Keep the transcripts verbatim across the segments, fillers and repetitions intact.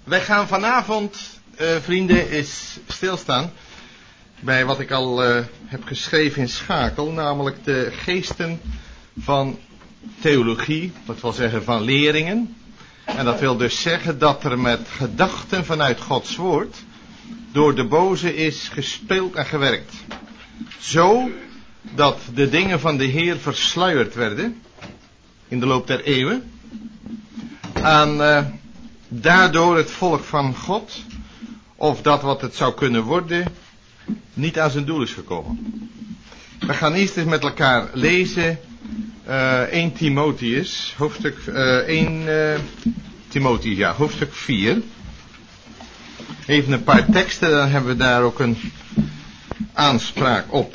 Wij gaan vanavond, uh, vrienden, eens stilstaan bij wat ik al uh, heb geschreven in Schakel, namelijk de geesten van theologie, dat wil zeggen van leringen. En dat wil dus zeggen dat er met gedachten vanuit Gods woord door de boze is gespeeld en gewerkt. Zo dat de dingen van de Heer versluierd werden in de loop der eeuwen. En uh, daardoor het volk van God, of dat wat het zou kunnen worden, niet aan zijn doel is gekomen. We gaan eerst eens met elkaar lezen uh, Eerste Timotheus, hoofdstuk uh, Eerste uh, Timotheus, ja, hoofdstuk vier. Even een paar teksten, dan hebben we daar ook een aanspraak op.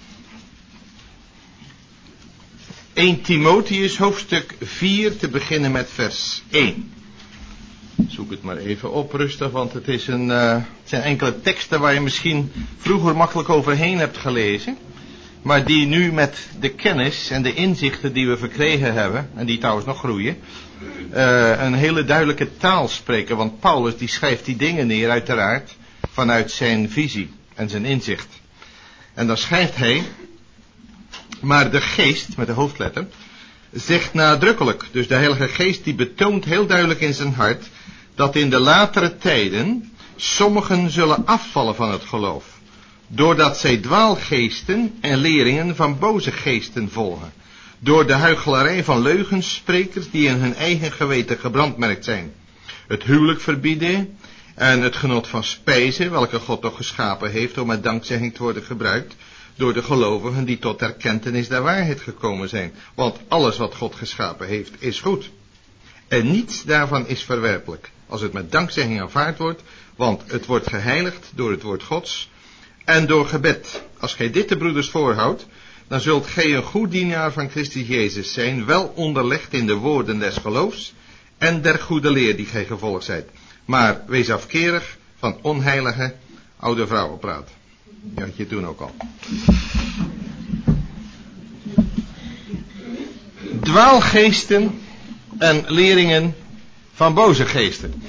Eerste Timotheus, hoofdstuk vier, te beginnen met vers één. Zoek het maar even op, rustig, want het, is een, uh, het zijn enkele teksten waar je misschien vroeger makkelijk overheen hebt gelezen, maar die nu met de kennis en de inzichten die we verkregen hebben, en die trouwens nog groeien, uh, een hele duidelijke taal spreken. Want Paulus die schrijft die dingen neer uiteraard vanuit zijn visie en zijn inzicht. En dan schrijft hij, maar de geest, met de hoofdletter, zegt nadrukkelijk, dus de Heilige Geest die betoont heel duidelijk in zijn hart, dat in de latere tijden sommigen zullen afvallen van het geloof, doordat zij dwaalgeesten en leringen van boze geesten volgen, door de huichelarij van leugensprekers die in hun eigen geweten gebrandmerkt zijn, het huwelijk verbieden en het genot van spijzen, welke God toch geschapen heeft om met dankzegging te worden gebruikt door de gelovigen die tot erkentenis der waarheid gekomen zijn. Want alles wat God geschapen heeft is goed. En niets daarvan is verwerpelijk, als het met dankzegging aanvaard wordt, want het wordt geheiligd door het woord Gods en door gebed. Als gij dit de broeders voorhoudt, dan zult gij een goed dienaar van Christus Jezus zijn, wel onderlegd in de woorden des geloofs en der goede leer die gij gevolgd zijt. Maar wees afkerig van onheilige oude vrouwenpraat. Die had je toen ook al. Dwaalgeesten en leringen van boze geesten.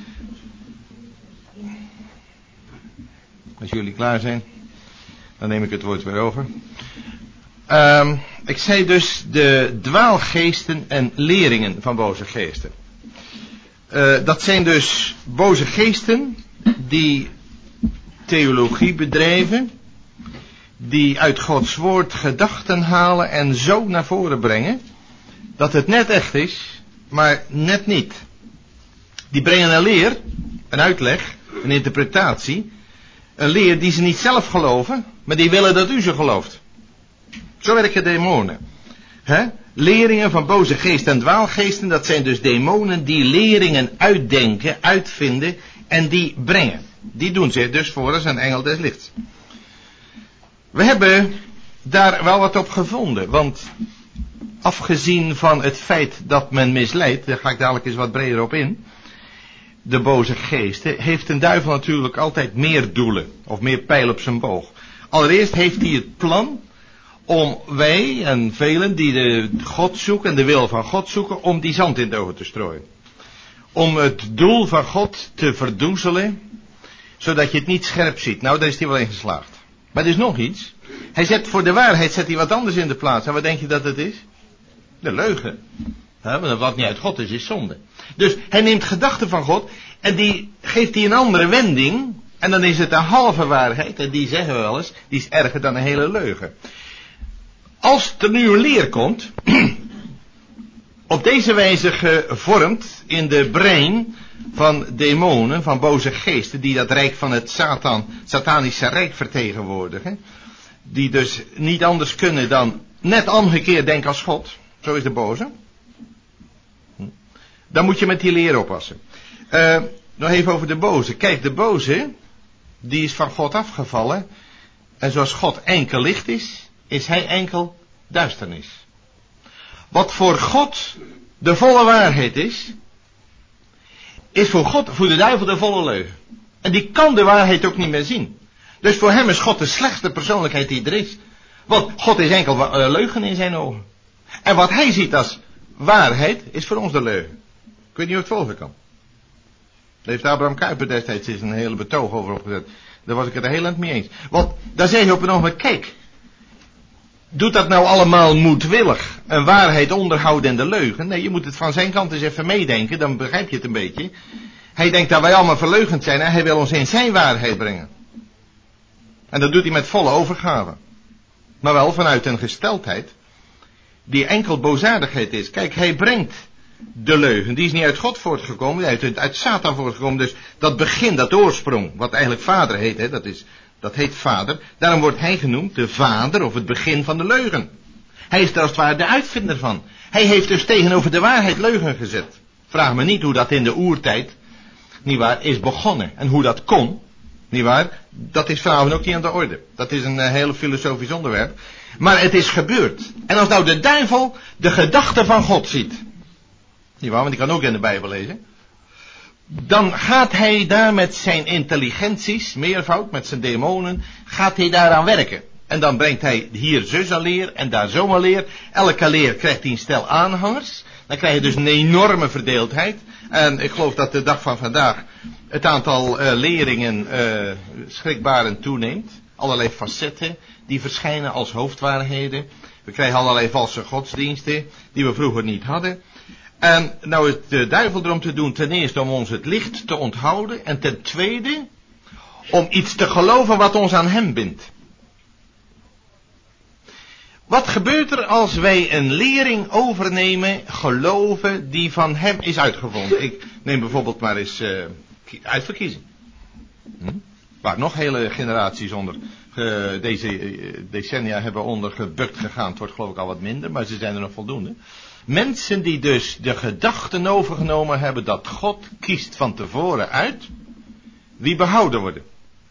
Als jullie klaar zijn, dan neem ik het woord weer over. Um, ik zei dus de dwaalgeesten en leringen van boze geesten. Uh, dat zijn dus boze geesten die theologie bedrijven, die uit Gods woord gedachten halen en zo naar voren brengen dat het net echt is, maar net niet. Die brengen een leer, een uitleg, een interpretatie, een leer die ze niet zelf geloven, maar die willen dat u ze gelooft. Zo werken demonen. He? Leringen van boze geesten en dwaalgeesten, dat zijn dus demonen die leringen uitdenken, uitvinden en die brengen. Die doen zich dus voor als een engel des lichts. We hebben daar wel wat op gevonden, want afgezien van het feit dat men misleidt, daar ga ik dadelijk eens wat breder op in, de boze geesten, heeft een duivel natuurlijk altijd meer doelen, of meer pijl op zijn boog. Allereerst heeft hij het plan om wij en velen die de God zoeken en de wil van God zoeken, om die zand in de ogen te strooien. Om het doel van God te verdoezelen, zodat je het niet scherp ziet. Nou, daar is hij wel in geslaagd. Maar er is nog iets. Hij zet voor de waarheid zet hij wat anders in de plaats. En wat denk je dat het is? De leugen. Ja, want wat niet uit God is, is zonde. Dus hij neemt gedachten van God en die geeft hij een andere wending. En dan is het een halve waarheid. En die zeggen we wel eens, die is erger dan een hele leugen. Als er nu een leer komt, op deze wijze gevormd in de brein van demonen, van boze geesten, die dat rijk van het Satan, satanische rijk vertegenwoordigen, die dus niet anders kunnen dan net omgekeerd denken als God, zo is de boze, dan moet je met die leer oppassen. Uh, nog even over de boze. Kijk, de boze, die is van God afgevallen, en zoals God enkel licht is, is hij enkel duisternis. Wat voor God de volle waarheid is, is voor God, voor de duivel de volle leugen. En die kan de waarheid ook niet meer zien. Dus voor hem is God de slechtste persoonlijkheid die er is. Want God is enkel uh, leugen in zijn ogen. En wat hij ziet als waarheid, is voor ons de leugen. Ik weet niet of het volgen kan. Daar heeft Abraham Kuyper destijds eens een hele betoog over opgezet. Daar was ik het er heel erg mee eens. Want daar zeg je op een ogenblik, kijk, doet dat nou allemaal moedwillig een waarheid onderhouden en de leugen? Nee, je moet het van zijn kant eens even meedenken, dan begrijp je het een beetje. Hij denkt dat wij allemaal verleugend zijn en hij wil ons in zijn waarheid brengen. En dat doet hij met volle overgave. Maar wel vanuit een gesteldheid die enkel boosaardigheid is. Kijk, hij brengt de leugen. Die is niet uit God voortgekomen, die is uit, uit Satan voortgekomen. Dus dat begin, dat oorsprong, wat eigenlijk vader heet, hè, dat, is, dat heet vader. Daarom wordt hij genoemd de vader of het begin van de leugen. Hij is er als het ware de uitvinder van. Hij heeft dus tegenover de waarheid leugen gezet. Vraag me niet hoe dat in de oertijd, nietwaar, is begonnen. En hoe dat kon, nietwaar, dat is vanavond ook niet aan de orde. Dat is een uh, heel filosofisch onderwerp. Maar het is gebeurd. En als nou de duivel de gedachten van God ziet, nietwaar, want die kan ook in de Bijbel lezen, dan gaat hij daar met zijn intelligenties, meervoud, met zijn demonen, gaat hij daaraan werken. En dan brengt hij hier zus een leer en daar zo een leer. Elke leer krijgt hij een stel aanhangers. Dan krijg je dus een enorme verdeeldheid. En ik geloof dat de dag van vandaag het aantal uh, leringen uh, schrikbarend toeneemt. Allerlei facetten die verschijnen als hoofdwaarheden. We krijgen allerlei valse godsdiensten die we vroeger niet hadden. En nou het de duivel erom te doen, ten eerste om ons het licht te onthouden. En ten tweede om iets te geloven wat ons aan hem bindt. Wat gebeurt er als wij een lering overnemen, geloven, die van hem is uitgevonden? Ik neem bijvoorbeeld maar eens uh, uitverkiezing. Hm? Waar nog hele generaties onder uh, deze uh, decennia hebben onder gebukt gegaan. Het wordt geloof ik al wat minder, maar ze zijn er nog voldoende. Mensen die dus de gedachten overgenomen hebben dat God kiest van tevoren uit wie behouden worden.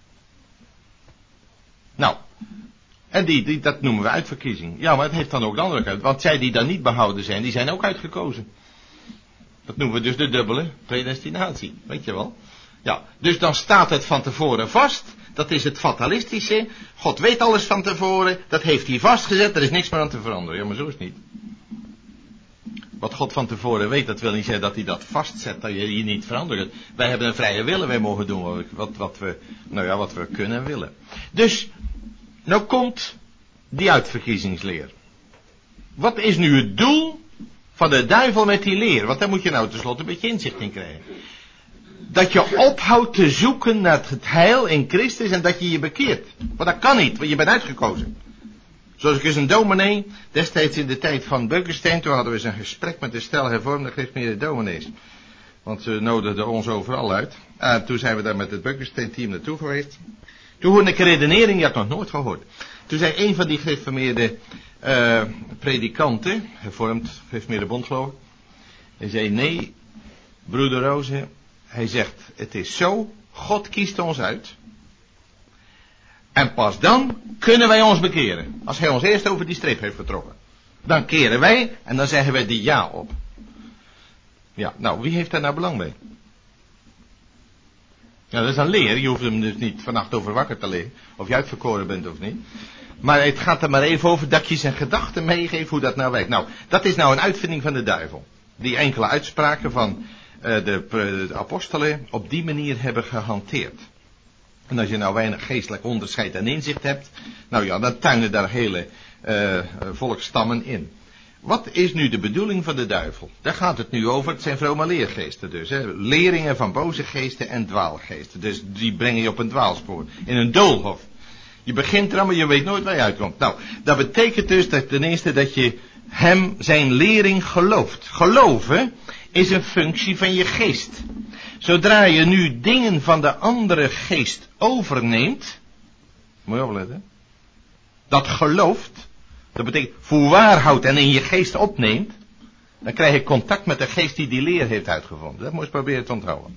Nou, en die, die, dat noemen we uitverkiezing. Ja, maar het heeft dan ook de andere kant. Want zij die dan niet behouden zijn, die zijn ook uitgekozen. Dat noemen we dus de dubbele predestinatie. Weet je wel? Ja, dus dan staat het van tevoren vast. Dat is het fatalistische. God weet alles van tevoren. Dat heeft hij vastgezet. Er is niks meer aan te veranderen. Ja, maar zo is het niet. Wat God van tevoren weet, dat wil niet zeggen dat hij dat vastzet. Dat je je niet verandert. Wij hebben een vrije wil en wij mogen doen wat, wat, we, nou ja, wat we kunnen en willen. Dus nou komt die uitverkiezingsleer. Wat is nu het doel van de duivel met die leer? Want daar moet je nou tenslotte een beetje inzicht in krijgen. Dat je ophoudt te zoeken naar het heil in Christus en dat je je bekeert. Want dat kan niet, want je bent uitgekozen. Zoals ik eens een dominee, destijds in de tijd van Beukestein, toen hadden we eens een gesprek met de stel hervormde gereformeerde dominees. Want ze nodigden ons overal uit. En toen zijn we daar met het Beukestein team naartoe geweest. Toen hoorde ik een redenering, die had ik nog nooit gehoord. Toen zei een van die gereformeerde uh, predikanten, hervormd gereformeerde bond geloof ik. Hij zei, nee, broeder Roze, hij zegt, het is zo, God kiest ons uit. En pas dan kunnen wij ons bekeren. Als hij ons eerst over die streep heeft getrokken. Dan keren wij en dan zeggen wij die ja op. Ja, nou, wie heeft daar nou belang bij? Ja, dat is een leer. Je hoeft hem dus niet vannacht over wakker te liggen. Of je uitverkoren bent of niet. Maar het gaat er maar even over dat je zijn gedachten meegeeft hoe dat nou werkt. Nou, dat is nou een uitvinding van de duivel. Die enkele uitspraken van uh, de, de apostelen op die manier hebben gehanteerd. En als je nou weinig geestelijk onderscheid en inzicht hebt, nou ja, dan tuinen daar hele uh, volksstammen in. Wat is nu de bedoeling van de duivel? Daar gaat het nu over. Het zijn vrome leergeesten dus. Hè? Leringen van boze geesten en dwaalgeesten. Dus die brengen je op een dwaalspoor. In een doolhof. Je begint er maar je weet nooit waar je uitkomt. Nou, dat betekent dus dat ten eerste dat je hem zijn lering gelooft. Geloven is een functie van je geest. Zodra je nu dingen van de andere geest overneemt, moet je opletten, dat gelooft, dat betekent voorwaarhoudt en in je geest opneemt, dan krijg je contact met de geest die die leer heeft uitgevonden. Dat moet je proberen te onthouden.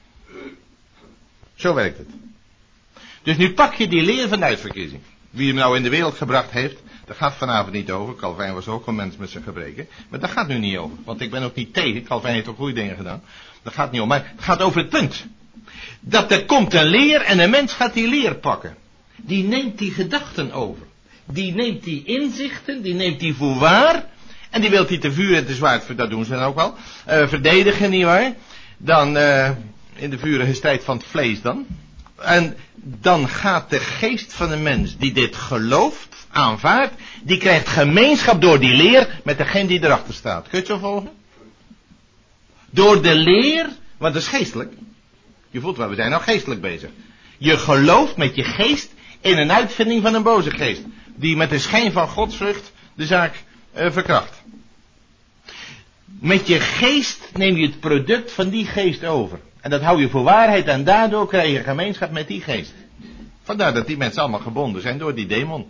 Zo werkt het. Dus nu pak je die leer van de uitverkiezing. Wie hem nou in de wereld gebracht heeft, daar gaat vanavond niet over. Calvijn was ook een mens met zijn gebreken. Maar daar gaat nu niet over. Want ik ben ook niet tegen. Calvijn heeft ook goede dingen gedaan. Dat gaat niet om. Maar het gaat over het punt. Dat er komt een leer en een mens gaat die leer pakken. Die neemt die gedachten over. Die neemt die inzichten, die neemt die voor waar. En die wil die te vuur en te zwaard, dat doen ze dan ook wel, uh, verdedigen, nietwaar. Dan, uh, in de vurige strijd van het vlees dan. En dan gaat de geest van de mens die dit gelooft, aanvaardt, die krijgt gemeenschap door die leer met degene die erachter staat. Kun je het zo volgen? Door de leer, want dat is geestelijk. Je voelt wel, we zijn nou geestelijk bezig. Je gelooft met je geest in een uitvinding van een boze geest. Die met de schijn van godsvrucht de zaak uh, verkracht. Met je geest neem je het product van die geest over. En dat hou je voor waarheid en daardoor krijg je gemeenschap met die geest. Vandaar dat die mensen allemaal gebonden zijn door die demon.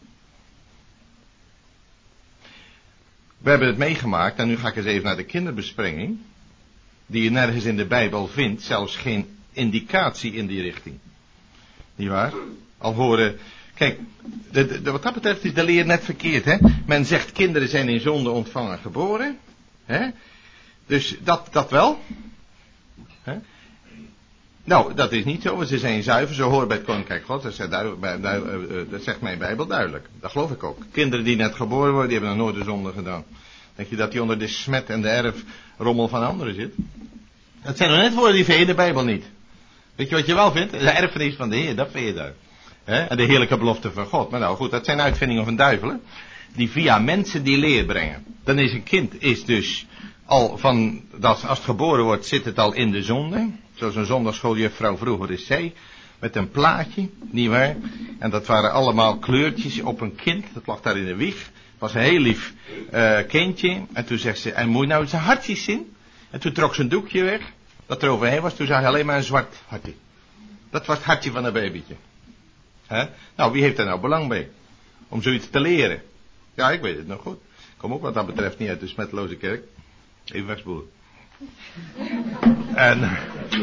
We hebben het meegemaakt en nu ga ik eens even naar de kinderbesprenging. Die je nergens in de Bijbel vindt, zelfs geen indicatie in die richting. Niet waar? Al horen, kijk, de, de, wat dat betreft is de leer net verkeerd, hè. Men zegt kinderen zijn in zonde ontvangen geboren, hè. Dus dat, dat wel. Hè? Nou, dat is niet zo, want ze zijn zuiver, ze horen bij het Koninkrijk God, dat zegt, duidelijk, dat zegt mijn Bijbel duidelijk. Dat geloof ik ook. Kinderen die net geboren worden, die hebben nog nooit de zonde gedaan. Denk je dat die onder de smet en de erfrommel van anderen zit? Dat zijn nog net woorden die vind je in de Bijbel niet. Weet je wat je wel vindt? De erfenis van de Heer, dat vind je daar. He? En de heerlijke belofte van God. Maar nou goed, dat zijn uitvindingen van duivelen. Die via mensen die leer brengen. Dan is een kind is dus al van, dat als het geboren wordt, zit het al in de zonde. Zoals een zondagschooljuffrouw vroeger is zei. Met een plaatje, nietwaar? En dat waren allemaal kleurtjes op een kind. Dat lag daar in de wieg. Het was een heel lief uh, kindje. En toen zegt ze, en moet je nou zijn hartjes zien? En toen trok ze een doekje weg. Dat er overheen was. Toen zag je alleen maar een zwart hartje. Dat was het hartje van een babytje. He? Nou, wie heeft daar nou belang bij? Om zoiets te leren. Ja, ik weet het nog goed. Ik kom ook wat dat betreft niet uit de smetteloze kerk. Even wegspoelen. En,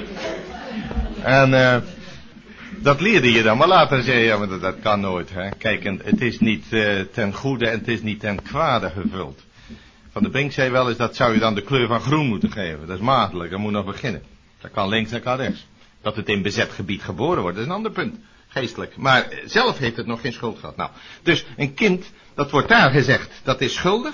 en uh, dat leerde je dan. Maar later zei je, ja, maar dat, dat kan nooit. Hè? Kijk, en het is niet uh, ten goede en het is niet ten kwade gevuld. Van de Brink zei wel eens, dat zou je dan de kleur van groen moeten geven. Dat is maagdelijk, dat moet nog beginnen. Dat kan links en kan rechts. Dat het in bezet gebied geboren wordt, dat is een ander punt. Geestelijk. Maar zelf heeft het nog geen schuld gehad. Nou, dus een kind, dat wordt daar gezegd, dat is schuldig.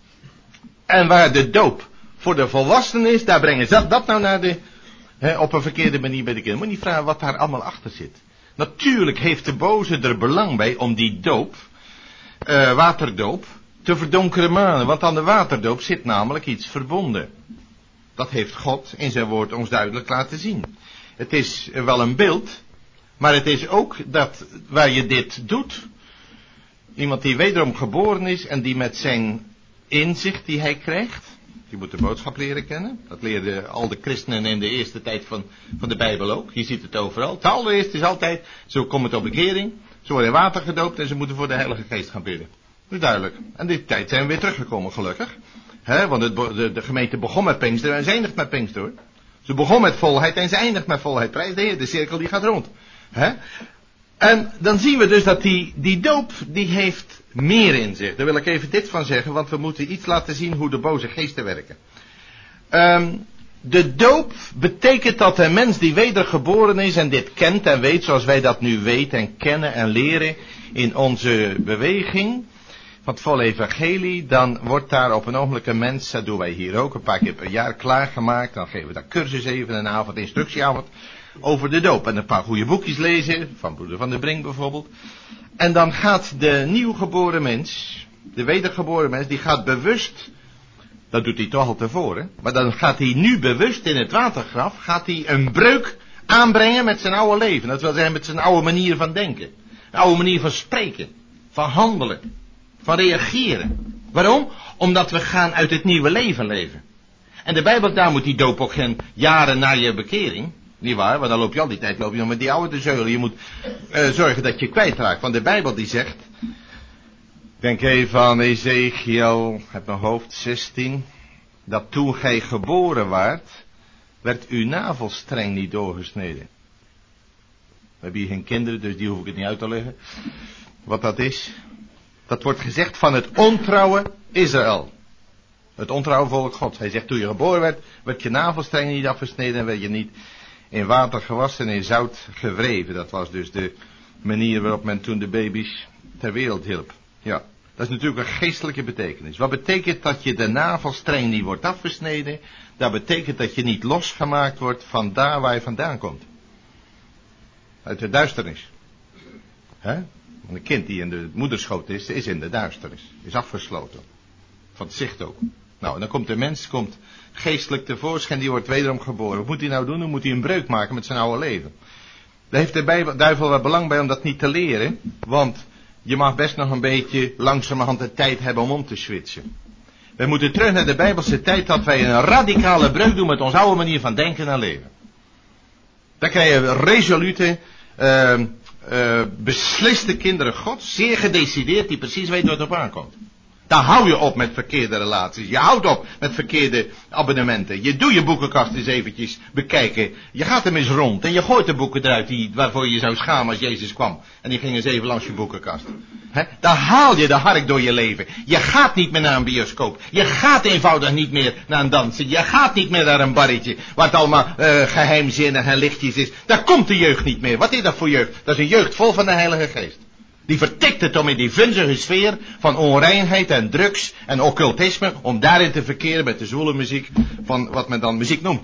En waar de doop voor de volwassenen is, daar brengen ze dat nou naar de, he, op een verkeerde manier bij de kinderen. Moet je niet vragen wat daar allemaal achter zit. Natuurlijk heeft de boze er belang bij om die doop, uh, waterdoop, te verdonkeren manen. Want aan de waterdoop zit namelijk iets verbonden. Dat heeft God in zijn woord ons duidelijk laten zien. Het is wel een beeld, maar het is ook dat waar je dit doet, iemand die wederom geboren is en die met zijn inzicht die hij krijgt, die moet de boodschap leren kennen. Dat leerden al de christenen in de eerste tijd van, van de Bijbel ook. Je ziet het overal. Het allereerste is altijd, zo komt het op bekering, ze worden in water gedoopt en ze moeten voor de Heilige Geest gaan bidden. Dat is duidelijk. En die tijd zijn we weer teruggekomen, gelukkig. He, want het, de, de gemeente begon met Pinkster en ze eindigt met Pinkster, hoor. Ze begon met volheid en ze eindigt met volheid. Prijs de Heer, de cirkel die gaat rond. He? En dan zien we dus dat die, die doop, die heeft meer in zich. Daar wil ik even dit van zeggen, want we moeten iets laten zien hoe de boze geesten werken. Um, de doop betekent dat een mens die wedergeboren is en dit kent en weet zoals wij dat nu weten en kennen en leren in onze beweging van het volle evangelie, dan wordt daar op een ogenblik een mens, dat doen wij hier ook een paar keer per jaar klaargemaakt, dan geven we daar cursus even, een avond, instructieavond, over de doop. En een paar goede boekjes lezen, van broeder Van der Brink bijvoorbeeld. En dan gaat de nieuwgeboren mens, de wedergeboren mens, die gaat bewust, dat doet hij toch al tevoren, maar dan gaat hij nu bewust in het watergraf, gaat hij een breuk aanbrengen met zijn oude leven. Dat wil zeggen met zijn oude manier van denken. Een oude manier van spreken, van handelen, van reageren. Waarom? Omdat we gaan uit het nieuwe leven leven. En de Bijbel, daar moet die doop ook geen jaren na je bekering. Niet waar, want dan loop je al die tijd loop je nog met die oude te zeulen. Je moet uh, zorgen dat je kwijtraakt. Want de Bijbel die zegt, denk even aan Ezekiel, heb mijn hoofd zestien, dat toen gij geboren waart, werd uw navelstreng niet doorgesneden. We hebben hier geen kinderen, dus die hoef ik het niet uit te leggen. Wat dat is. Dat wordt gezegd van het ontrouwe Israël. Het ontrouwe volk God. Hij zegt, toen je geboren werd, werd je navelstreng niet afgesneden en werd je niet in water gewassen en in zout gewreven. Dat was dus de manier waarop men toen de baby's ter wereld hielp. Ja, Dat is natuurlijk een geestelijke betekenis. Wat betekent dat je de navelstreng niet wordt afgesneden? Dat betekent dat je niet losgemaakt wordt van daar waar je vandaan komt. Uit de duisternis. Hè? Want een kind die in de moederschoot is, is in de duisternis. Is afgesloten. Van het zicht ook. Nou, en dan komt de mens, komt geestelijk tevoorschijn, die wordt wederom geboren. Wat moet hij nou doen? Dan moet hij een breuk maken met zijn oude leven. Daar heeft de duivel wel belang bij om dat niet te leren. Want je mag best nog een beetje langzamerhand de tijd hebben om om te switchen. Wij moeten terug naar de Bijbelse tijd dat wij een radicale breuk doen met onze oude manier van denken en leven. Dan krijg je resolute, uh, uh, besliste kinderen Gods, zeer gedecideerd, die precies weten wat erop aankomt. Dan hou je op met verkeerde relaties. Je houdt op met verkeerde abonnementen. Je doet je boekenkast eens eventjes bekijken. Je gaat hem eens rond en je gooit de boeken eruit die, waarvoor je je zou schamen als Jezus kwam. En die gingen eens even langs je boekenkast. He? Dan haal je de hark door je leven. Je gaat niet meer naar een bioscoop. Je gaat eenvoudig niet meer naar een dansen. Je gaat niet meer naar een barretje waar het allemaal uh, geheimzinnig en lichtjes is. Daar komt de jeugd niet meer. Wat is dat voor jeugd? Dat is een jeugd vol van de Heilige Geest. Die vertikt het om in die vunzige sfeer van onreinheid en drugs en occultisme, om daarin te verkeren met de zwoele muziek van wat men dan muziek noemt.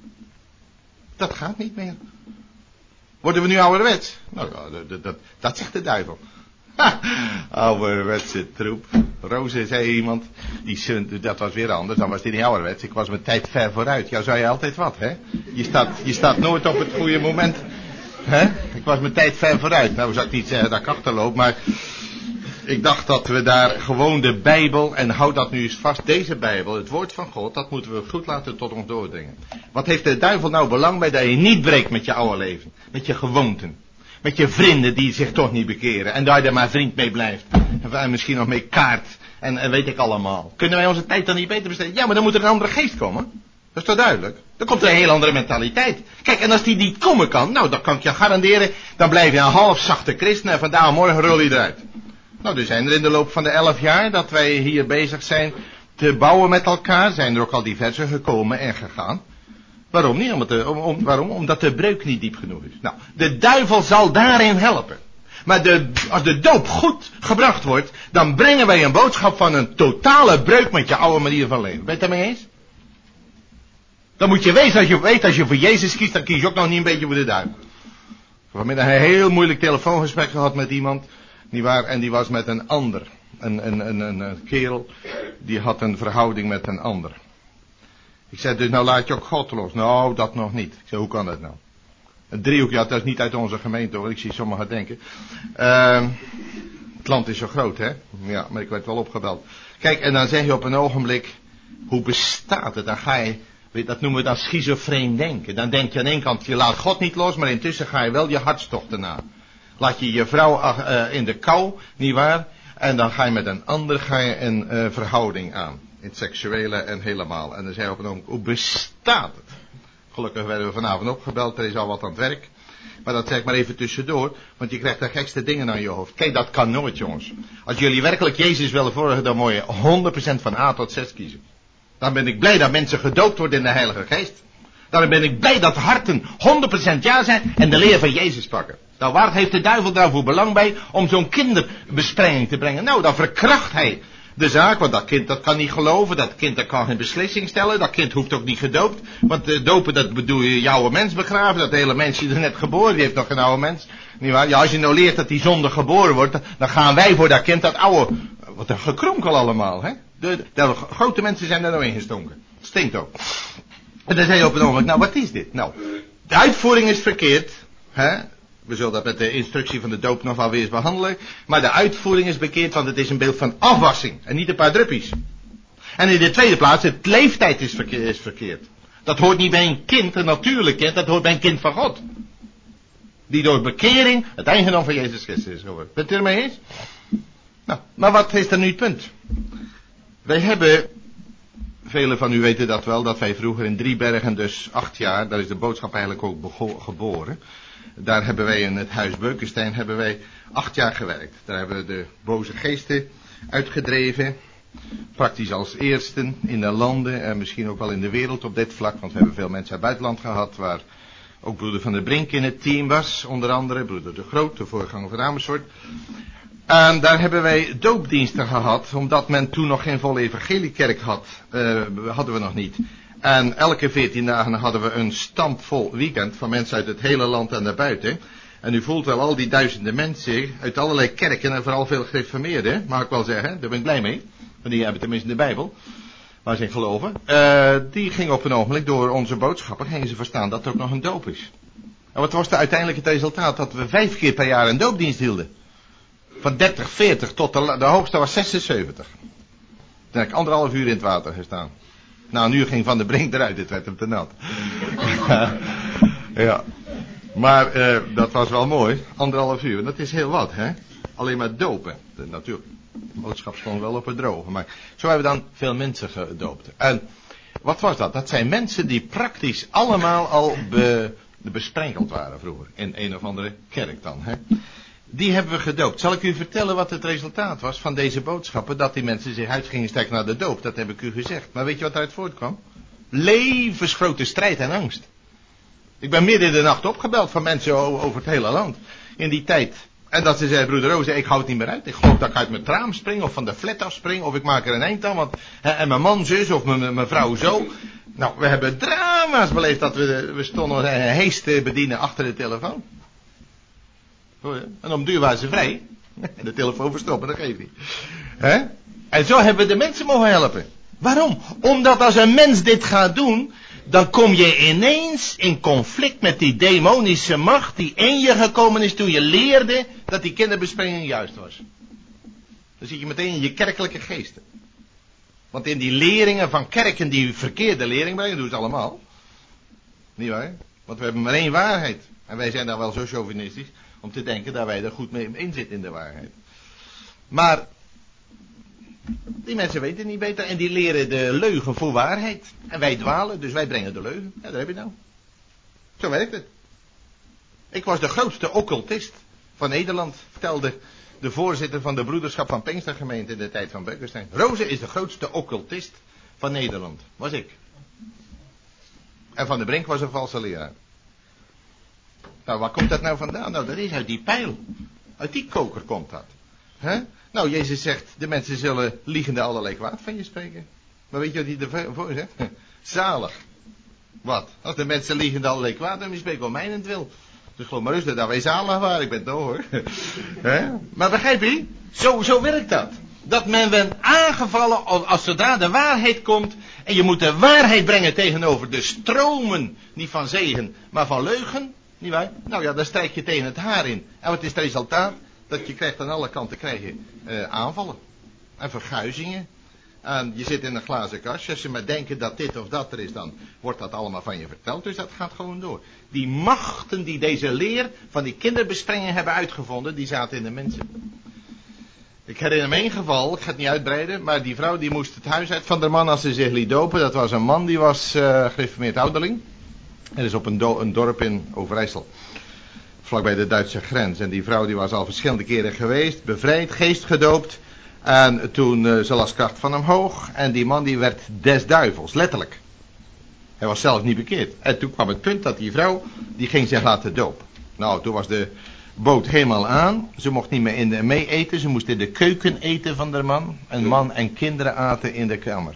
Dat gaat niet meer. Worden we nu ouderwets? Nou ja, dat, dat, dat zegt de duivel. Ha, ouderwetse troep. Roze, zei iemand, die, dat was weer anders, dan was die niet ouderwets. Ik was mijn tijd ver vooruit. Ja, zou je altijd wat, hè? Je staat, je staat nooit op het goede moment. Hè? Ik was mijn tijd ver vooruit. Nou zou ik niet zeggen dat ik achterloop, maar ik dacht dat we daar gewoon de Bijbel, en houd dat nu eens vast, deze Bijbel, het woord van God, dat moeten we goed laten tot ons doordringen. Wat heeft de duivel nou belang bij dat je niet breekt met je oude leven, met je gewoonten, met je vrienden die zich toch niet bekeren en daar je er maar vriend mee blijft en misschien nog mee kaart en, en weet ik allemaal. Kunnen wij onze tijd dan niet beter besteden? Ja, maar dan moet er een andere geest komen. Dat is toch duidelijk? Dan komt er een heel andere mentaliteit. Kijk, en als die niet komen kan, nou, dan kan ik je garanderen, dan blijf je een half zachte christen en vandaag morgen rul je eruit. Nou, er zijn er in de loop van de elf jaar dat wij hier bezig zijn te bouwen met elkaar, zijn er ook al diverse gekomen en gegaan. Waarom niet? Omdat de, om, om, waarom? Omdat de breuk niet diep genoeg is. Nou, de duivel zal daarin helpen. Maar de, als de doop goed gebracht wordt, dan brengen wij een boodschap van een totale breuk met je oude manier van leven. Ben je het daarmee eens? Dan moet je weten, als je weet, als je voor Jezus kiest, dan kies je ook nog niet een beetje voor de duivel. Vanmiddag een heel moeilijk telefoongesprek gehad met iemand, nietwaar, en die was met een ander. Een, een, een, een, een kerel, die had een verhouding met een ander. Ik zei dus, nou laat je ook God los. Nou, dat nog niet. Ik zei, hoe kan dat nou? Een driehoek, ja, dat is niet uit onze gemeente hoor, ik zie sommigen denken. Uh, het land is zo groot, hè? Ja, maar ik werd wel opgebeld. Kijk, en dan zeg je op een ogenblik, hoe bestaat het? Dan ga je, dat noemen we dan schizofreen denken. Dan denk je aan één kant, je laat God niet los, maar intussen ga je wel je hartstochten na. Laat je je vrouw uh, in de kou, nietwaar? En dan ga je met een ander ga je een uh, verhouding aan. In het seksuele en helemaal. En dan zei je op een ogenblik, hoe bestaat het? Gelukkig werden we vanavond opgebeld, er is al wat aan het werk. Maar dat zeg ik maar even tussendoor, want je krijgt de gekste dingen aan je hoofd. Kijk, dat kan nooit, jongens. Als jullie werkelijk Jezus willen volgen, dan moet je honderd procent van A tot Z kiezen. Dan ben ik blij dat mensen gedoopt worden in de Heilige Geest. Dan ben ik blij dat harten honderd procent ja zijn en de leer van Jezus pakken. Nou, waar heeft de duivel daarvoor belang bij om zo'n kinderbesprenging te brengen? Nou, dan verkracht hij de zaak, want dat kind dat kan niet geloven, dat kind dat kan geen beslissing stellen, dat kind hoeft ook niet gedoopt, want uh, dopen dat bedoel je je oude mens begraven, dat hele mensje is net geboren, die heeft nog geen oude mens, niet waar? Ja, als je nou leert dat die zonde geboren wordt, dan gaan wij voor dat kind dat oude, wat een gekronkel allemaal, hè? De, de, de grote mensen zijn daar nou ingestonken, het stinkt ook. En dan zei je op een ogenblik, nou wat is dit? Nou, de uitvoering is verkeerd, hè? We zullen dat met de instructie van de doop nog wel weer eens behandelen. Maar de uitvoering is bekeerd, want het is een beeld van afwassing. En niet een paar druppies. En in de tweede plaats, het leeftijd is verkeerd. Is verkeerd. Dat hoort niet bij een kind, een natuurlijk kind. Dat hoort bij een kind van God. Die door bekering het eigendom van Jezus Christus is geworden. Bent u ermee eens? Nou, maar wat is dan nu het punt? Wij hebben, velen van u weten dat wel, dat wij vroeger in Driebergen, dus acht jaar, daar is de boodschap eigenlijk ook bego- geboren. Daar hebben wij in het huis Beukenstein hebben wij acht jaar gewerkt. Daar hebben we de boze geesten uitgedreven. Praktisch als eersten in de landen en misschien ook wel in de wereld op dit vlak. Want we hebben veel mensen uit het buitenland gehad waar ook broeder Van der Brink in het team was. Onder andere broeder De Groot, de voorganger van Amersfoort. En daar hebben wij doopdiensten gehad, omdat men toen nog geen volle evangeliekerk had. Uh, hadden we nog niet. En elke veertien dagen hadden we een stampvol weekend van mensen uit het hele land en daarbuiten. En u voelt wel al die duizenden mensen uit allerlei kerken en vooral veel gereformeerden, mag ik wel zeggen. Daar ben ik blij mee. Want die hebben tenminste de Bijbel, waar ze in geloven. Uh, die gingen op een ogenblik door onze boodschappen, gingen ze verstaan dat er ook nog een doop is. En wat was de uiteindelijk het resultaat? Dat we vijf keer per jaar een doopdienst hielden. Van dertig, veertig tot de, de hoogste was zesenzeventig. Toen heb ik anderhalf uur in het water gestaan. Nou, een uur ging Van der Brink eruit, het werd hem te nat. Ja. Maar uh, dat was wel mooi, anderhalf uur. Dat is heel wat, hè? Alleen maar dopen. De, natuurlijk, de boodschap stond wel op het droge. Maar zo hebben we dan veel mensen gedoopt. En wat was dat? Dat zijn mensen die praktisch allemaal al be, besprenkeld waren vroeger. In een of andere kerk dan, hè? Die hebben we gedoopt. Zal ik u vertellen wat het resultaat was van deze boodschappen? Dat die mensen zich uit gingen strekken naar de doop. Dat heb ik u gezegd. Maar weet je wat daaruit voortkwam? Levensgrote strijd en angst. Ik ben midden in de nacht opgebeld van mensen over het hele land. In die tijd. En dat ze zeiden, broeder Roze, ik hou het niet meer uit. Ik geloof dat ik uit mijn raam spring of van de flat afspring. Of ik maak er een eind aan. Want, hè, en mijn man zus of mijn, mijn vrouw zo. Nou, we hebben drama's beleefd dat we, we stonden een hees te bedienen achter de telefoon. En om duur waren ze vrij. De telefoon verstoppen, dat geeft niet. Hè? En zo hebben we de mensen mogen helpen. Waarom? Omdat als een mens dit gaat doen, dan kom je ineens in conflict met die demonische macht die in je gekomen is toen je leerde dat die kinderbesprenging juist was. Dan zit je meteen in je kerkelijke geesten. Want in die leringen van kerken die verkeerde lering brengen, doen ze allemaal. Niet waar? Want we hebben maar één waarheid. En wij zijn dan wel zo chauvinistisch om te denken dat wij er goed mee in zitten in de waarheid. Maar die mensen weten niet beter en die leren de leugen voor waarheid. En wij dwalen, dus wij brengen de leugen. Ja, daar heb je nou. Zo werkt het. Ik was de grootste occultist van Nederland, vertelde de voorzitter van de broederschap van Pinkstergemeente in de tijd van Beukestein. Roze is de grootste occultist van Nederland. Was ik. En Van der Brink was een valse leraar. Nou, waar komt dat nou vandaan? Nou, dat is uit die pijl. Uit die koker komt dat. He? Nou, Jezus zegt, de mensen zullen liegende allerlei kwaad van je spreken. Maar weet je wat hij ervoor zegt? Zalig. Wat? Als de mensen liegende allerlei kwaad van je spreken, om mijnentwil. Dus geloof maar rustig dat wij zalig waren. Ik ben het nou hoor. He? Maar begrijp je? Zo, zo werkt dat. Dat men werd aangevallen als zodra de waarheid komt. En je moet de waarheid brengen tegenover de stromen. Niet van zegen, maar van leugen. Niet waar? Nou ja, dan strijk je tegen het haar in. En wat is het resultaat? Dat je krijgt aan alle kanten krijg je uh, aanvallen. En verguizingen. En je zit in een glazen kastje. Als je maar denkt dat dit of dat er is, dan wordt dat allemaal van je verteld. Dus dat gaat gewoon door. Die machten die deze leer van die kinderbesprenging hebben uitgevonden, die zaten in de mensen. Ik herinner me één geval, ik ga het niet uitbreiden, maar die vrouw die moest het huis uit van de man als ze zich liet dopen. Dat was een man die was uh, gereformeerd ouderling. En is op een, do- een dorp in Overijssel. Vlakbij de Duitse grens. En die vrouw die was al verschillende keren geweest. Bevrijd, geestgedoopt. En toen uh, ze las kracht van hem hoog. En die man die werd des duivels, letterlijk. Hij was zelf niet bekeerd. En toen kwam het punt dat die vrouw, die ging zich laten dopen. Nou, toen was de boot helemaal aan. Ze mocht niet meer in de mee eten. Ze moest in de keuken eten van de man. En man en kinderen aten in de kamer.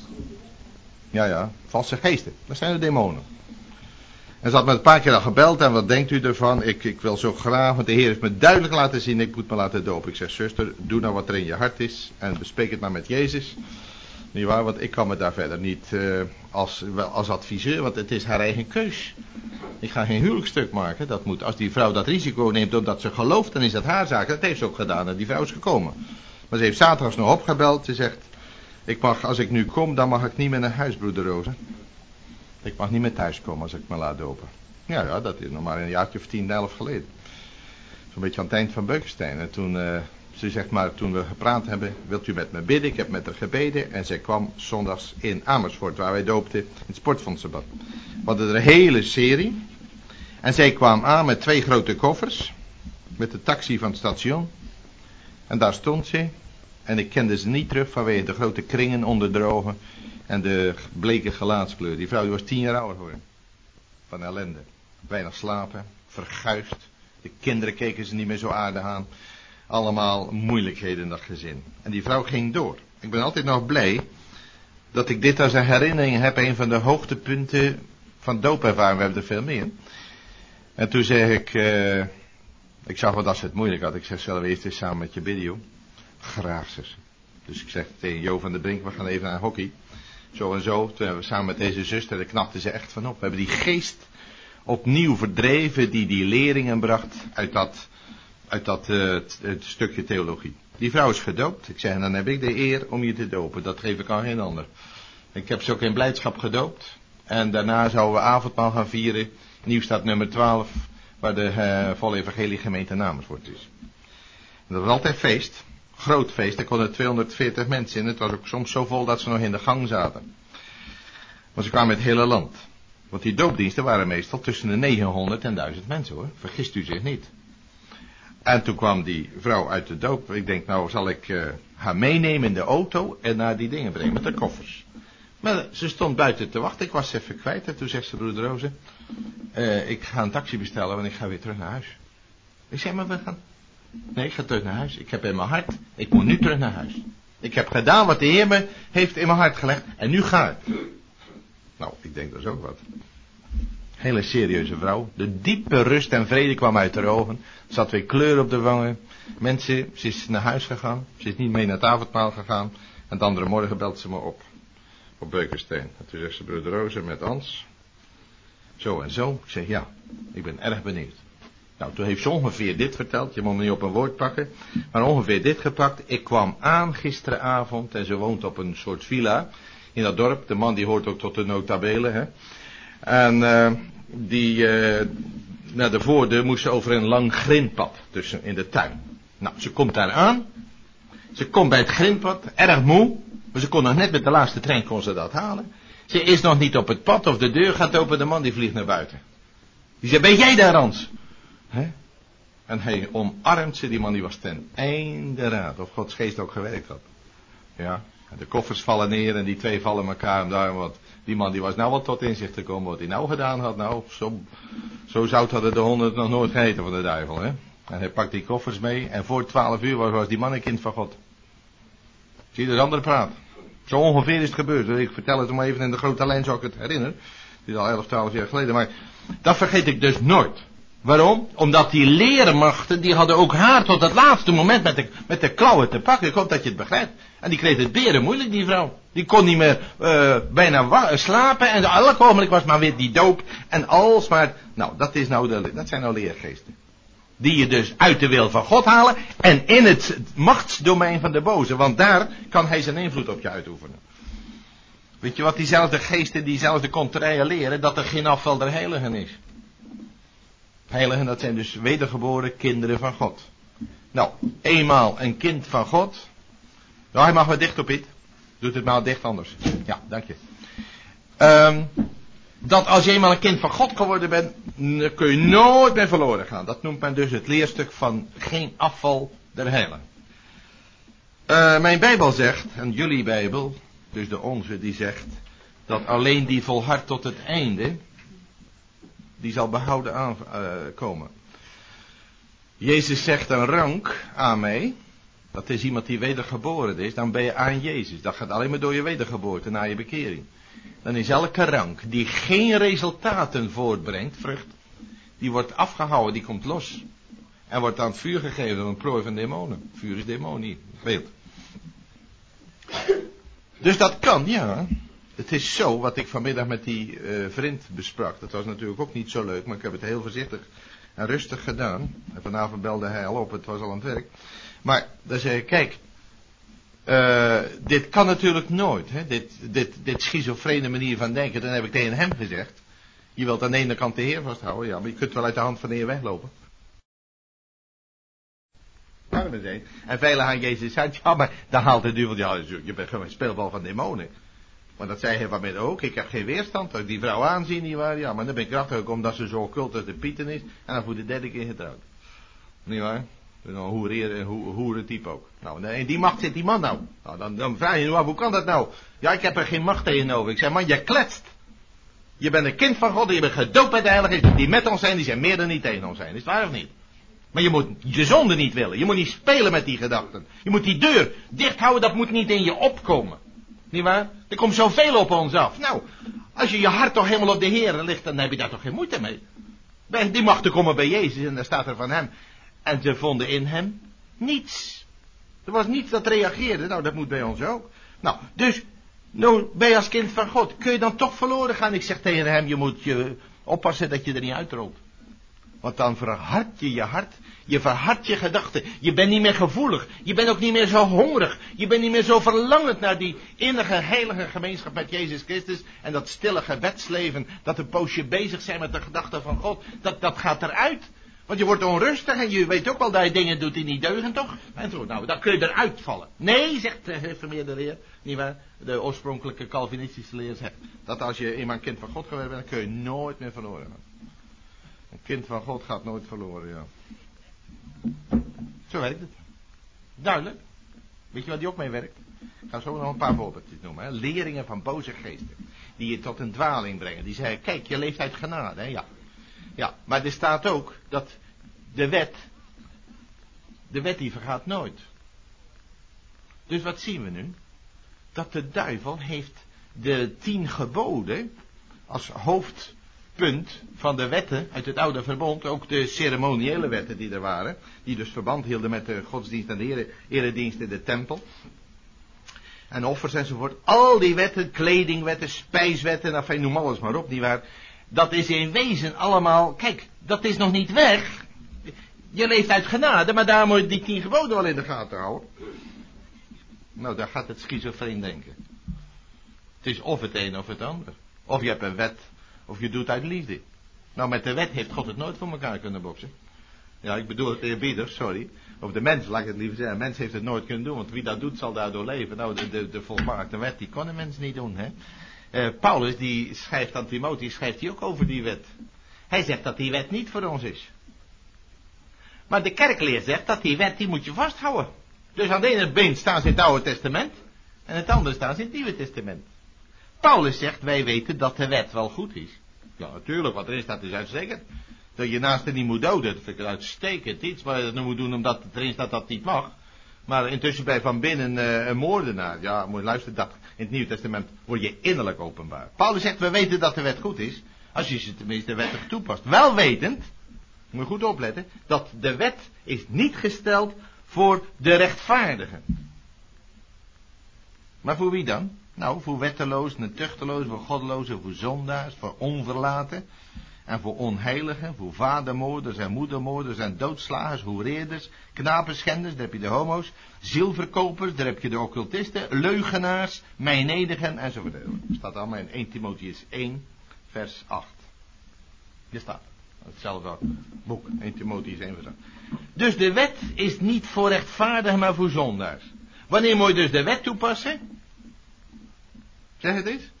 Ja, ja, valse geesten. Dat zijn de demonen. En ze had me een paar keer al gebeld. En wat denkt u ervan? Ik, ik wil zo graag, want de Heer heeft me duidelijk laten zien, ik moet me laten dopen. Ik zeg, zuster, doe nou wat er in je hart is. En bespreek het maar met Jezus. Niet waar, want ik kan me daar verder niet uh, als, wel als adviseur, want het is haar eigen keus. Ik ga geen huwelijksstuk maken. Dat moet, als die vrouw dat risico neemt omdat ze gelooft, dan is dat haar zaak. Dat heeft ze ook gedaan en die vrouw is gekomen. Maar ze heeft zaterdags nog opgebeld. Ze zegt, ik mag, als ik nu kom, dan mag ik niet meer naar huis, broeder Roze. Ik mag niet meer thuis komen als ik me laat dopen. Ja, ja, dat is nog maar een jaartje of tien, elf geleden. Zo'n beetje aan het eind van Beukestein. En toen, uh, ze zegt maar, toen we gepraat hebben, wilt u met me bidden? Ik heb met haar gebeden. En zij kwam zondags in Amersfoort, waar wij doopten, in het sportfondsenbad. We hadden er een hele serie. En zij kwam aan met twee grote koffers. Met de taxi van het station. En daar stond ze. En ik kende ze niet terug vanwege de grote kringen onder de ogen. En de bleke gelaatskleur. Die vrouw die was tien jaar ouder geworden. Van ellende. Weinig slapen. Verguisd. De kinderen keken ze niet meer zo aardig aan. allemaal moeilijkheden in dat gezin. En die vrouw ging door. Ik ben altijd nog blij dat ik dit als een herinnering heb, een van de hoogtepunten van doopervaring. We hebben er veel meer. En toen zeg ik, uh, ik zag wel dat ze het moeilijk had. Ik zeg, zullen we eerst eens samen met je bidden, joh? Graag, zei ze. Dus ik zeg tegen Jo van der Brink, we gaan even naar hockey. Zo en zo. Toen hebben we samen met deze zuster, daar knapte ze echt van op. We hebben die geest opnieuw verdreven die die leringen bracht uit dat, uit dat uh, het, het stukje theologie. Die vrouw is gedoopt. Ik zeg, dan heb ik de eer om je te dopen. Dat geef ik aan geen ander. Ik heb ze ook in blijdschap gedoopt. En daarna zouden we avondmaal gaan vieren. Nieuwstad nummer twaalf, waar de uh, volle evangelie gemeente Amersfoort is. En dat was altijd feest. Groot feest. Er konden tweehonderdveertig mensen in. Het was ook soms zo vol dat ze nog in de gang zaten. Maar ze kwamen uit het hele land. Want die doopdiensten waren meestal tussen de negenhonderd en duizend mensen, hoor. Vergist u zich niet. En toen kwam die vrouw uit de doop. Ik denk, nou zal ik uh, haar meenemen in de auto en naar die dingen brengen met de koffers. Maar ze stond buiten te wachten. Ik was ze even kwijt. En toen zegt ze, broeder Roze, uh, ik ga een taxi bestellen, want ik ga weer terug naar huis. Ik zeg, maar we gaan... Nee, ik ga terug naar huis. Ik heb in mijn hart, ik moet nu terug naar huis. Ik heb gedaan wat de Heer me heeft in mijn hart gelegd. En nu ga ik. Nou, ik denk dat is ook wat. Hele serieuze vrouw. De diepe rust en vrede kwam uit haar ogen. Er zat weer kleur op de wangen. Mensen, ze is naar huis gegaan. Ze is niet mee naar het avondmaal gegaan. En de andere morgen belt ze me op. Op Beukensteen. En toen zegt ze, broeder Roze met Ans. Zo en zo. Ik zeg, ja, ik ben erg benieuwd. Nou, toen heeft ze ongeveer dit verteld. Je moet me niet op een woord pakken. Maar ongeveer dit gepakt. Ik kwam aan gisteravond. En ze woont op een soort villa. In dat dorp. De man die hoort ook tot de notabelen. Hè. En uh, die, uh, naar de voordeur moest ze over een lang grindpad. Tussen in de tuin. Nou, ze komt daar aan. Ze komt bij het grindpad. Erg moe. Maar ze kon nog net met de laatste trein kon ze dat halen. Ze is nog niet op het pad of de deur gaat open. De man die vliegt naar buiten. Die zegt, ben jij daar, Hans? Hè? En hij omarmt ze. Die man die was ten einde raad. Of Gods geest ook gewerkt had. Ja. En de koffers vallen neer en die twee vallen elkaar om daar. Want die man die was nou wel tot inzicht te komen. Wat hij nou gedaan had. Nou, zo, zo zout hadden de honderd nog nooit gegeten van de duivel. Hè? En hij pakt die koffers mee. En voor twaalf uur was, was die man een kind van God. Zie je de andere praat. Zo ongeveer is het gebeurd. Ik vertel het maar even in de grote lijn, zou ik het herinneren. Het is al elf, twaalf jaar geleden. Maar dat vergeet ik dus nooit. Waarom? Omdat die leermachten, die hadden ook haar tot het laatste moment met de, met de klauwen te pakken. Ik hoop dat je het begrijpt. En die kreeg het beren moeilijk, die vrouw. Die kon niet meer uh, bijna wa- slapen. En elk ogenblik was maar weer die doop. En alles maar... Nou, dat, is nou de, dat zijn nou leergeesten. Die je dus uit de wil van God halen. En in het machtsdomein van de boze. Want daar kan hij zijn invloed op je uitoefenen. Weet je wat diezelfde geesten, diezelfde contraien leren? Dat er geen afval der heiligen is. Heiligen, dat zijn dus wedergeboren kinderen van God. Nou, eenmaal een kind van God. Nou, hij mag wel dicht op Piet. Doet het maar dicht anders. Ja, dank je. Um, dat als je eenmaal een kind van God geworden bent, dan kun je nooit meer verloren gaan. Dat noemt men dus het leerstuk van geen afval der heiligen. Uh, mijn Bijbel zegt, en jullie Bijbel, dus de onze, die zegt, dat alleen die volhardt tot het einde, die zal behouden aankomen. Uh, Jezus zegt een rank aan mij. Dat is iemand die wedergeboren is. Dan ben je aan Jezus. Dat gaat alleen maar door je wedergeboorte, na je bekering. Dan is elke rank die geen resultaten voortbrengt, vrucht, die wordt afgehouden, die komt los. En wordt aan het vuur gegeven door een prooi van demonen. Vuur is demonie, beeld. Dus dat kan, ja. Het is zo, wat ik vanmiddag met die uh, vriend besprak. Dat was natuurlijk ook niet zo leuk, maar ik heb het heel voorzichtig en rustig gedaan. En vanavond belde hij al op, het was al aan het werk. Maar dan zei ik, kijk, uh, dit kan natuurlijk nooit. Hè? Dit, dit, dit schizofrene manier van denken, dan heb ik tegen hem gezegd. Je wilt aan de ene kant de Heer vasthouden, ja, maar je kunt wel uit de hand van de Heer weglopen. En veilig aan Jezus uit, ja, maar dan haalt de duivel, ja, je bent gewoon een speelbal van demonen. Maar dat zei hij van mij ook, ik heb geen weerstand, als ik die vrouw aanzien, die waar, ja, maar dan ben ik krachtig gekomen omdat ze zo ocult als de Pieten is, en dan voor de derde keer getrouwd. Niet waar? Een hoereer, ho, hoerentype ook. Nou, en die macht zit die man nou. Nou, dan, dan vraag je je af, hoe kan dat nou? Ja, ik heb er geen macht tegenover. Ik zeg, man, je kletst. Je bent een kind van God, en je bent gedoopt bij de Heilige Geest. Die met ons zijn, die zijn meer dan niet tegen ons zijn. Is het waar of niet? Maar je moet je zonde niet willen. Je moet niet spelen met die gedachten. Je moet die deur dicht houden, dat moet niet in je opkomen. Niet waar? Er komt zoveel op ons af. Nou, als je je hart toch helemaal op de Heer ligt, dan heb je daar toch geen moeite mee. Die machten komen bij Jezus en daar staat er van hem. En ze vonden in hem niets. Er was niets dat reageerde. Nou, dat moet bij ons ook. Nou, dus, nou ben je als kind van God. Kun je dan toch verloren gaan? Ik zeg tegen hem, je moet je oppassen dat je er niet uitrolt. Want dan verhard je je hart. Je verhardt je gedachten. Je bent niet meer gevoelig. Je bent ook niet meer zo hongerig. Je bent niet meer zo verlangend naar die innige, heilige gemeenschap met Jezus Christus. En dat stille gebedsleven. Dat een poosje bezig zijn met de gedachten van God. Dat, dat gaat eruit. Want je wordt onrustig en je weet ook wel dat je dingen doet die niet deugen, toch? En zo, nou, dan kun je eruit vallen. Nee, zegt de gereformeerde leer, nietwaar? De oorspronkelijke Calvinistische leer zegt dat als je eenmaal een kind van God geworden bent, dan kun je nooit meer verloren gaan. Een kind van God gaat nooit verloren, ja. Zo werkt het. Duidelijk. Weet je wat die ook mee werkt? Ik ga zo nog een paar voorbeeldjes noemen. Hè? Leringen van boze geesten. Die je tot een dwaling brengen. Die zeggen, kijk, je leeft uit genade. Hè? Ja. Ja, maar er staat ook dat de wet, de wet die vergaat nooit. Dus wat zien we nu? Dat de duivel heeft de tien geboden als hoofdpunt van de wetten uit het oude verbond, ook de ceremoniële wetten die er waren, die dus verband hielden met de godsdienst en de ere, eredienst in de tempel. En offers enzovoort. Al die wetten, kledingwetten, spijswetten, enfin, noem alles maar op, nietwaar. Dat is in wezen allemaal, kijk, dat is nog niet weg. Je leeft uit genade, maar daar moet je die tien geboden wel in de gaten houden. Nou, daar gaat het schizofreen denken. Het is of het een of het ander. Of je hebt een wet, of je doet uit liefde. Nou, met de wet heeft God het nooit voor elkaar kunnen boksen. Ja, ik bedoel het eerbiedig, sorry. Of de mens, laat ik het liever zeggen. De mens heeft het nooit kunnen doen, want wie dat doet zal daardoor leven. Nou, de, de, de volmaakte wet, die kon een mens niet doen, hè. Uh, Paulus, die schrijft aan Timotheus, schrijft hij ook over die wet. Hij zegt dat die wet niet voor ons is. Maar de kerkleer zegt dat die wet, die moet je vasthouden. Dus aan de ene been staan ze in het Oude Testament. En het andere staan ze in het Nieuwe Testament. Paulus zegt, wij weten dat de wet wel goed is. Ja, natuurlijk, wat erin staat is uitstekend. Dat je naaste niet moet doden, dat vind ik uitstekend iets. Maar je dat nu moet doen omdat het erin staat dat niet mag. Maar intussen bij van binnen uh, een moordenaar. Ja, moet je luisteren, dat in het Nieuwe Testament word je innerlijk openbaar. Paulus zegt, we weten dat de wet goed is. Als je ze tenminste wettig toepast. Wel wetend, moet je goed opletten, dat de wet is niet gesteld voor de rechtvaardigen. Maar voor wie dan? Nou, voor wettelozen en tuchtelozen, voor goddelozen, voor zondaars, voor onverlaten. En voor onheiligen, voor vadermoorders en moedermoorders en doodslagers, hoereerders, knapenschenders, daar heb je de homo's, zielverkopers, daar heb je de occultisten, leugenaars, mijnedigen enzovoort. Dat staat allemaal in Eerste Timotheüs één, vers acht. Hier staat hetzelfde boek, Eerste Timotheüs één, vers acht. Dus de wet is niet voor rechtvaardigen, maar voor zondaars. Wanneer moet je dus de wet toepassen? Zeg het eens.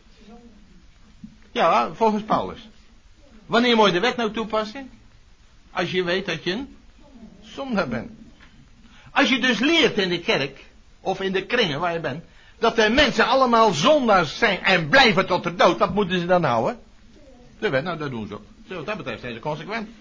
Ja, volgens Paulus. Wanneer moet je de wet nou toepassen? Als je weet dat je een zondaar bent. Als je dus leert in de kerk, of in de kringen waar je bent, dat de mensen allemaal zondaars zijn en blijven tot de dood, wat moeten ze dan houden? De wet, nou dat doen ze ook. Zo, wat dat betreft zijn ze consequent.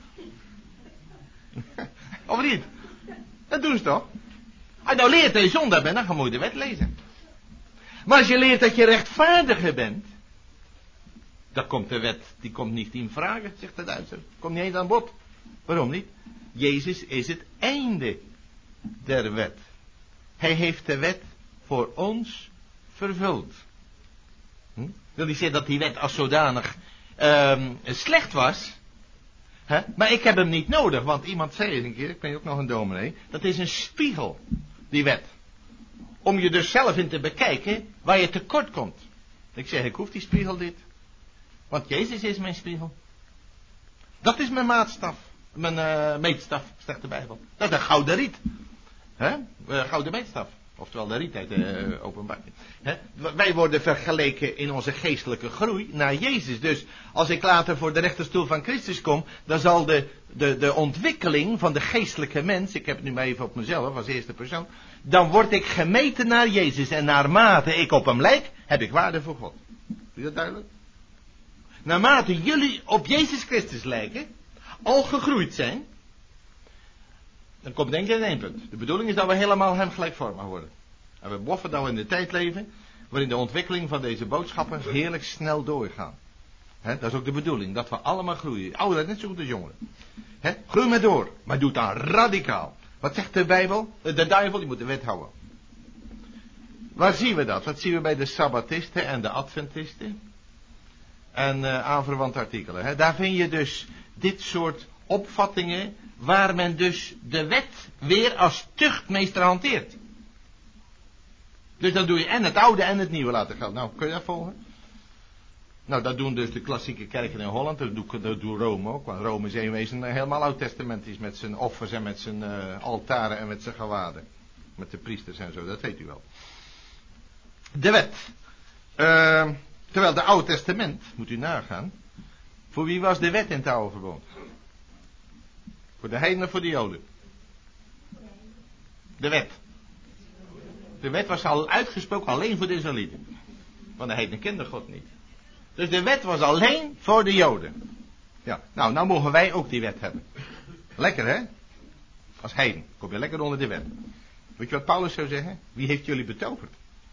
Of niet? Dat doen ze toch? Als je nou leert dat je zondaar bent, dan moet je de wet lezen. Maar als je leert dat je rechtvaardiger bent, dan komt de wet, die komt niet in vragen, zegt de Duitser. Komt niet eens aan bod. Waarom niet? Jezus is het einde der wet. Hij heeft de wet voor ons vervuld. Hm? Wil niet zeggen dat die wet als zodanig um, slecht was. Hè? Maar ik heb hem niet nodig, want iemand zei eens een keer, ik ben ook nog een dominee, dat is een spiegel, die wet. Om je dus zelf in te bekijken waar je tekort komt. Ik zeg, ik hoef die spiegel dit. Want Jezus is mijn spiegel. Dat is mijn maatstaf. Mijn uh, meetstaf, zegt de Bijbel. Dat is een gouden riet. Hè? Uh, gouden meetstaf. Oftewel de riet uit de uh, openbaring. Hè? Wij worden vergeleken in onze geestelijke groei naar Jezus. Dus als ik later voor de rechterstoel van Christus kom, dan zal de, de, de ontwikkeling van de geestelijke mens, ik heb het nu maar even op mezelf als eerste persoon, dan word ik gemeten naar Jezus. En naarmate ik op hem lijk, heb ik waarde voor God. Is dat duidelijk? Naarmate jullie op Jezus Christus lijken, al gegroeid zijn, Dan komt denk ik in één punt. De bedoeling is dat we helemaal hem gelijkvormig worden. En we boffen dat we in de tijd leven waarin de ontwikkeling van deze boodschappen heerlijk snel doorgaan. He, dat is ook de bedoeling, dat we allemaal groeien. Ouderen, net zo goed als jongeren. He, groei maar door, maar doe het dan radicaal. Wat zegt de Bijbel? De duivel, die moet de wet houden. Waar zien we dat? Dat zien we bij de Sabbatisten en de Adventisten. En uh, aanverwante artikelen. He. Daar vind je dus dit soort opvattingen waar men dus de wet weer als tuchtmeester hanteert. Dus dan doe je en het oude en het nieuwe laten gelden. Nou, kun je dat volgen? Nou, dat doen dus de klassieke kerken in Holland. Dat doet, dat doet Rome ook. Want Rome is in wezen helemaal oud-testamentisch met zijn offers en met zijn uh, altaren en met zijn gewaden. Met de priesters en zo, dat weet u wel. De wet. Uh, terwijl de Oude Testament, moet u nagaan. Voor wie was de wet in het oude verbond? Voor de heidenen of voor de Joden? De wet. De wet was al uitgesproken alleen voor de Israëlieten. Want de heidenen kenden God niet. Dus de wet was alleen voor de Joden. Ja, nou, nou mogen wij ook die wet hebben. Lekker, hè? Als heiden. Kom je lekker onder de wet. Weet je wat Paulus zou zeggen? Wie heeft jullie betoverd?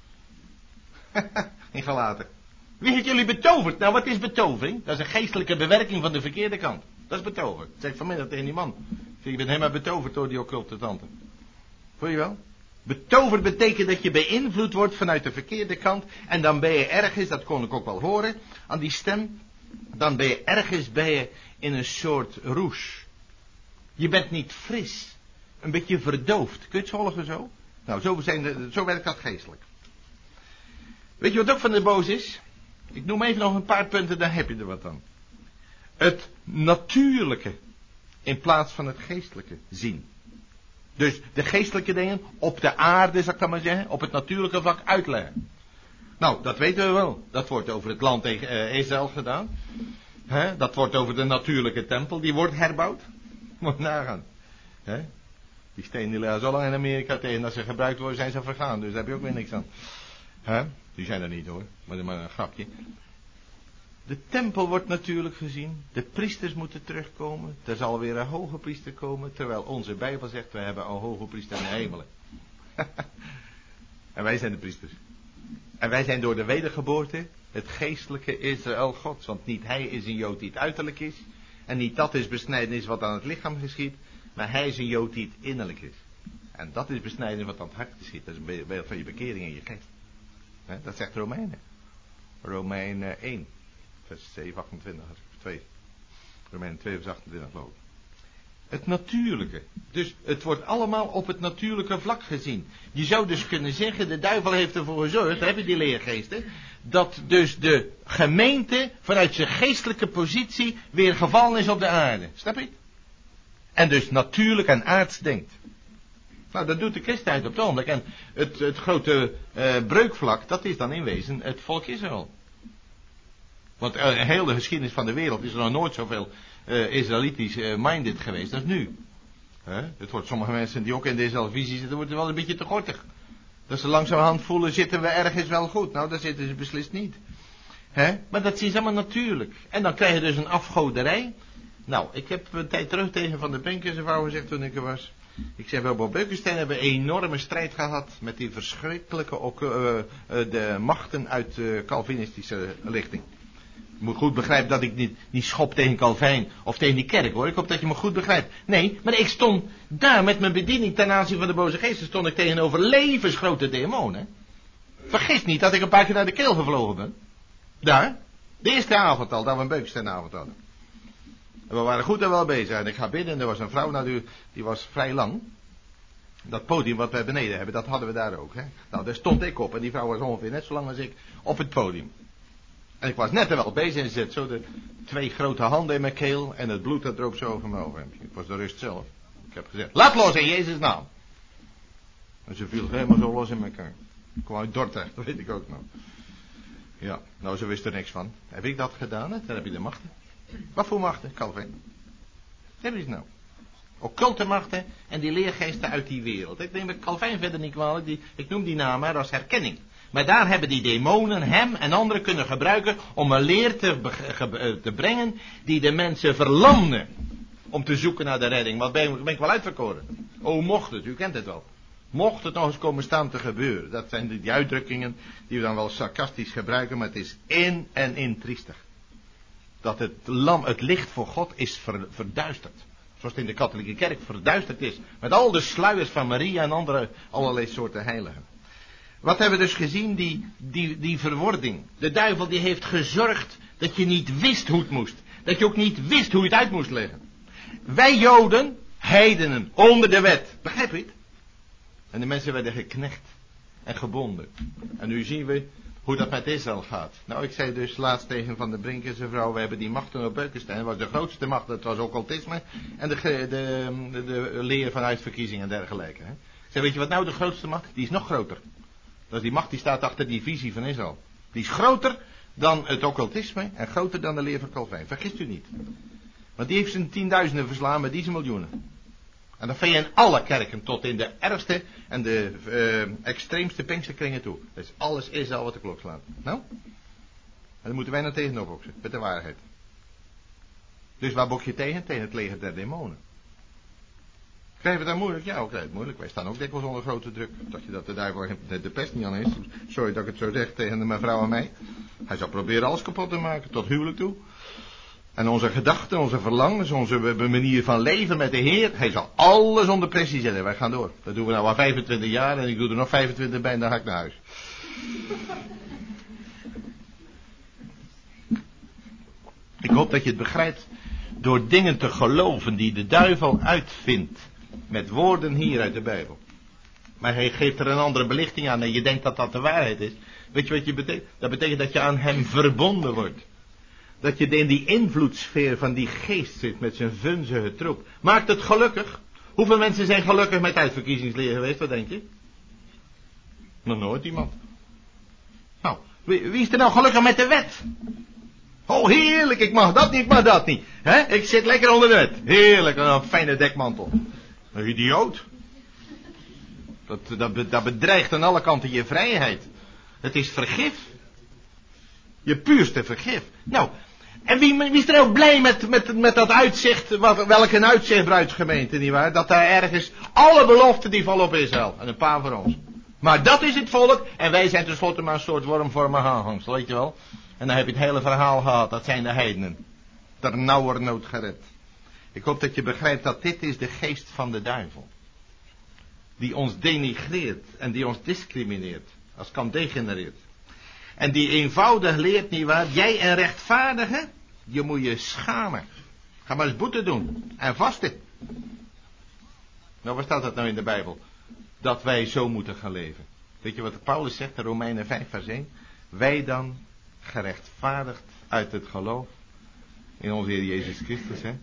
In Galaten. Wie heeft jullie betoverd? Nou, wat is betovering? Dat is een geestelijke bewerking van de verkeerde kant. Dat is betoverd. Dat zeg ik vanmiddag tegen die man. Je bent helemaal betoverd door die occulte tante. Voel je wel? Betoverd betekent dat je beïnvloed wordt vanuit de verkeerde kant. En dan ben je ergens, dat kon ik ook wel horen, aan die stem. Dan ben je ergens ben je in een soort roes. Je bent niet fris. Een beetje verdoofd. Kun je het volgen zo? Nou, zo, zijn de, zo werkt dat geestelijk. Weet je wat ook van de boos is? Ik noem even nog een paar punten, dan heb je er wat aan. Het natuurlijke in plaats van het geestelijke zien. Dus de geestelijke dingen op de aarde, zal ik dat maar zeggen, op het natuurlijke vlak uitleggen. Nou, dat weten we wel. Dat wordt over het land tegen uh, Israël gedaan. He? Dat wordt over de natuurlijke tempel, die wordt herbouwd. Moet nagaan. He? Die stenen die liggen zo lang in Amerika tegen dat ze gebruikt worden, zijn ze vergaan. Dus daar heb je ook weer niks aan. He? Die zijn er niet hoor, maar dat is maar een grapje. De tempel wordt natuurlijk gezien. De priesters moeten terugkomen. Er zal weer een hoge priester komen. Terwijl onze Bijbel zegt, we hebben een hoge priester in de hemelen. En wij zijn de priesters. En wij zijn door de wedergeboorte het geestelijke Israël Gods. Want niet hij is een Jood die het uiterlijk is. En niet dat is besnijdenis wat aan het lichaam geschiet. Maar hij is een Jood die het innerlijk is. En dat is besnijdenis wat aan het hart geschiet. Dat is een beeld van je bekering in je geest. He, dat zegt Romeinen. Romeinen één. Vers zeven, achtentwintig, als ik twee. Romeinen twee, vers achtentwintig geloof ik. Het natuurlijke. Dus het wordt allemaal op het natuurlijke vlak gezien. Je zou dus kunnen zeggen, de duivel heeft ervoor gezorgd, daar heb je die leergeesten, dat dus de gemeente vanuit zijn geestelijke positie weer gevallen is op de aarde. Snap je? En dus natuurlijk en aards denkt. Nou, dat doet de christenheid op het ogenblik. En het, het grote uh, breukvlak, dat is dan in wezen het volk Israël. Want uh, heel de geschiedenis van de wereld is er nog nooit zoveel uh, Israëlitisch uh, minded geweest als nu. Huh? Het wordt sommige mensen die ook in deze televisie zitten, wordt wel een beetje te gortig. Dat ze langzamerhand voelen, zitten we ergens wel goed. Nou, daar zitten ze beslist niet. Huh? Maar dat is allemaal natuurlijk. En dan krijg je dus een afgoderij. Nou, ik heb een tijd terug tegen Van der Benk en zijn vrouw gezegd toen ik er was. Ik zeg, we op Beukestein hebben een enorme strijd gehad met die verschrikkelijke ook, uh, uh, de machten uit de uh, Calvinistische lichting. Je moet goed begrijpen dat ik niet, niet schop tegen Calvijn of tegen die kerk hoor. Ik hoop dat je me goed begrijpt. Nee, maar ik stond daar met mijn bediening ten aanzien van de boze geesten stond ik tegenover levensgrote demonen. Vergis niet dat ik een paar keer naar de keel gevlogen ben. Daar. De eerste avond al, dat we een Beukesteinavond hadden. En we waren goed en wel bezig. En ik ga binnen en er was een vrouw, nou, die, die was vrij lang. Dat podium wat wij beneden hebben, dat hadden we daar ook. Hè? Nou, daar stond ik op en die vrouw was ongeveer net zo lang als ik op het podium. En ik was net er wel bezig en zet zo de twee grote handen in mijn keel en het bloed dat droop zo over mijn overhemdje. Ik was de rust zelf. Ik heb gezegd, laat los in Jezus' naam. En ze viel helemaal zo los in elkaar. Ik kwam uit Dordrecht, dat weet ik ook nog. Ja, nou ze wist er niks van. Heb ik dat gedaan? Hè? Dan heb je de machten. Wat voor machten? Calvin. Wat heb je nou? Occulte machten en die leergeesten uit die wereld. Ik neem Calvin verder niet kwalijk. Die, ik noem die naam maar als herkenning. Maar daar hebben die demonen hem en anderen kunnen gebruiken om een leer te, te brengen die de mensen verlamden om te zoeken naar de redding. Wat ben, ben ik wel uitverkoren? Oh, mocht het, u kent het wel. Mocht het nog eens komen staan te gebeuren. Dat zijn die uitdrukkingen die we dan wel sarcastisch gebruiken, maar het is in en in triestig. Dat het lam, het licht voor God is ver, verduisterd. Zoals het in de katholieke kerk verduisterd is. Met al de sluiers van Maria en andere allerlei soorten heiligen. Wat hebben we dus gezien? Die, die, die verwording. De duivel die heeft gezorgd dat je niet wist hoe het moest. Dat je ook niet wist hoe je het uit moest leggen. Wij Joden, heidenen, onder de wet. Begrijp je het? En de mensen werden geknecht en gebonden. En nu zien we hoe dat met Israël gaat. Nou, ik zei dus laatst tegen Van der Brink en zijn vrouw, we hebben die machten op Beukenstein. Dat was de grootste macht, dat was occultisme. En de, de, de, de leer van uitverkiezing en dergelijke. Hè. Ik zei, weet je wat nou de grootste macht? Die is nog groter. Dat is die macht die staat achter die visie van Israël. Die is groter dan het occultisme en groter dan de leer van Calvijn. Vergist u niet. Want die heeft zijn tienduizenden verslaan, maar die zijn miljoenen. En dat vind je in alle kerken, tot in de ergste en de uh, extreemste Pinksterkringen toe. Dus alles is al wat de klok slaat. Nou? En dan moeten wij naar tegenop boksen, met de waarheid. Dus waar bok je tegen? Tegen het leger der demonen. Krijgen we dat moeilijk? Ja, ook krijg het moeilijk. Wij staan ook dikwijls onder grote druk. Dacht je dat de duivel de, de pest niet aan is? Sorry dat ik het zo zeg tegen mijn vrouw en mij. Hij zal proberen alles kapot te maken, tot huwelijk toe. En onze gedachten, onze verlangens, onze manier van leven met de Heer, hij zal alles onder pressie zetten. Wij gaan door. Dat doen we nou al vijfentwintig jaar en ik doe er nog vijfentwintig bij en dan ga ik naar huis. Ik hoop dat je het begrijpt door dingen te geloven die de duivel uitvindt. Met woorden hier uit de Bijbel. Maar hij geeft er een andere belichting aan en je denkt dat dat de waarheid is. Weet je wat je betekent? Dat betekent dat je aan hem verbonden wordt. Dat je in die invloedssfeer van die geest zit met zijn vunzige troep. Maakt het gelukkig? Hoeveel mensen zijn gelukkig met uitverkiezingsleer geweest? Wat denk je? Nog nooit iemand. Nou, wie, wie is er nou gelukkig met de wet? Oh, heerlijk, ik mag dat niet, ik mag dat niet. He? Ik zit lekker onder de wet. Heerlijk, een fijne dekmantel. Een idioot. Dat, dat, dat bedreigt aan alle kanten je vrijheid. Het is vergif. Je puurste vergif. Nou, en wie, wie is er ook blij met, met, met dat uitzicht, wat, welk een uitzicht bruidsgemeente, nietwaar? Dat daar ergens alle beloften die vallen op Israël. En een paar voor ons. Maar dat is het volk en wij zijn tenslotte maar een soort wormvormig aanhangsel, weet je wel? En dan heb je het hele verhaal gehad, dat zijn de heidenen. Ter nauwernood gered. Ik hoop dat je begrijpt dat dit is de geest van de duivel. Die ons denigreert en die ons discrimineert. Als kan degenereert. En die eenvoudig leert nietwaar, jij een rechtvaardige, je moet je schamen. Ga maar eens boete doen. En vasten. Nou, waar staat dat nou in de Bijbel? Dat wij zo moeten gaan leven. Weet je wat Paulus zegt in Romeinen vijf vers één? Wij dan gerechtvaardigd uit het geloof in onze Heer Jezus Christus, hè?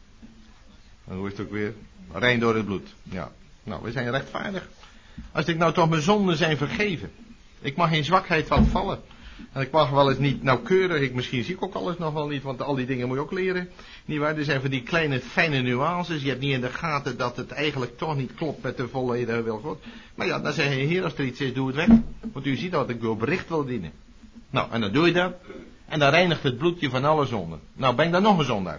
En hoe is het ook weer? Rein door het bloed. Ja. Nou, we zijn rechtvaardig. Als ik nou toch mijn zonden zijn vergeven. Ik mag in zwakheid wat vallen. En ik mag wel eens niet nauwkeurig. Ik, misschien zie ik ook alles nog wel niet. Want al die dingen moet je ook leren. Niet waar? Er zijn van die kleine fijne nuances. Je hebt niet in de gaten dat het eigenlijk toch niet klopt met de volledige wil God. Maar ja, dan zeg je, Heer, als er iets is, doe het weg. Want u ziet dat ik uw bericht wil dienen. Nou, en dan doe je dat. En dan reinigt het bloed je van alle zonden. Nou, ben ik dan nog een zondaar?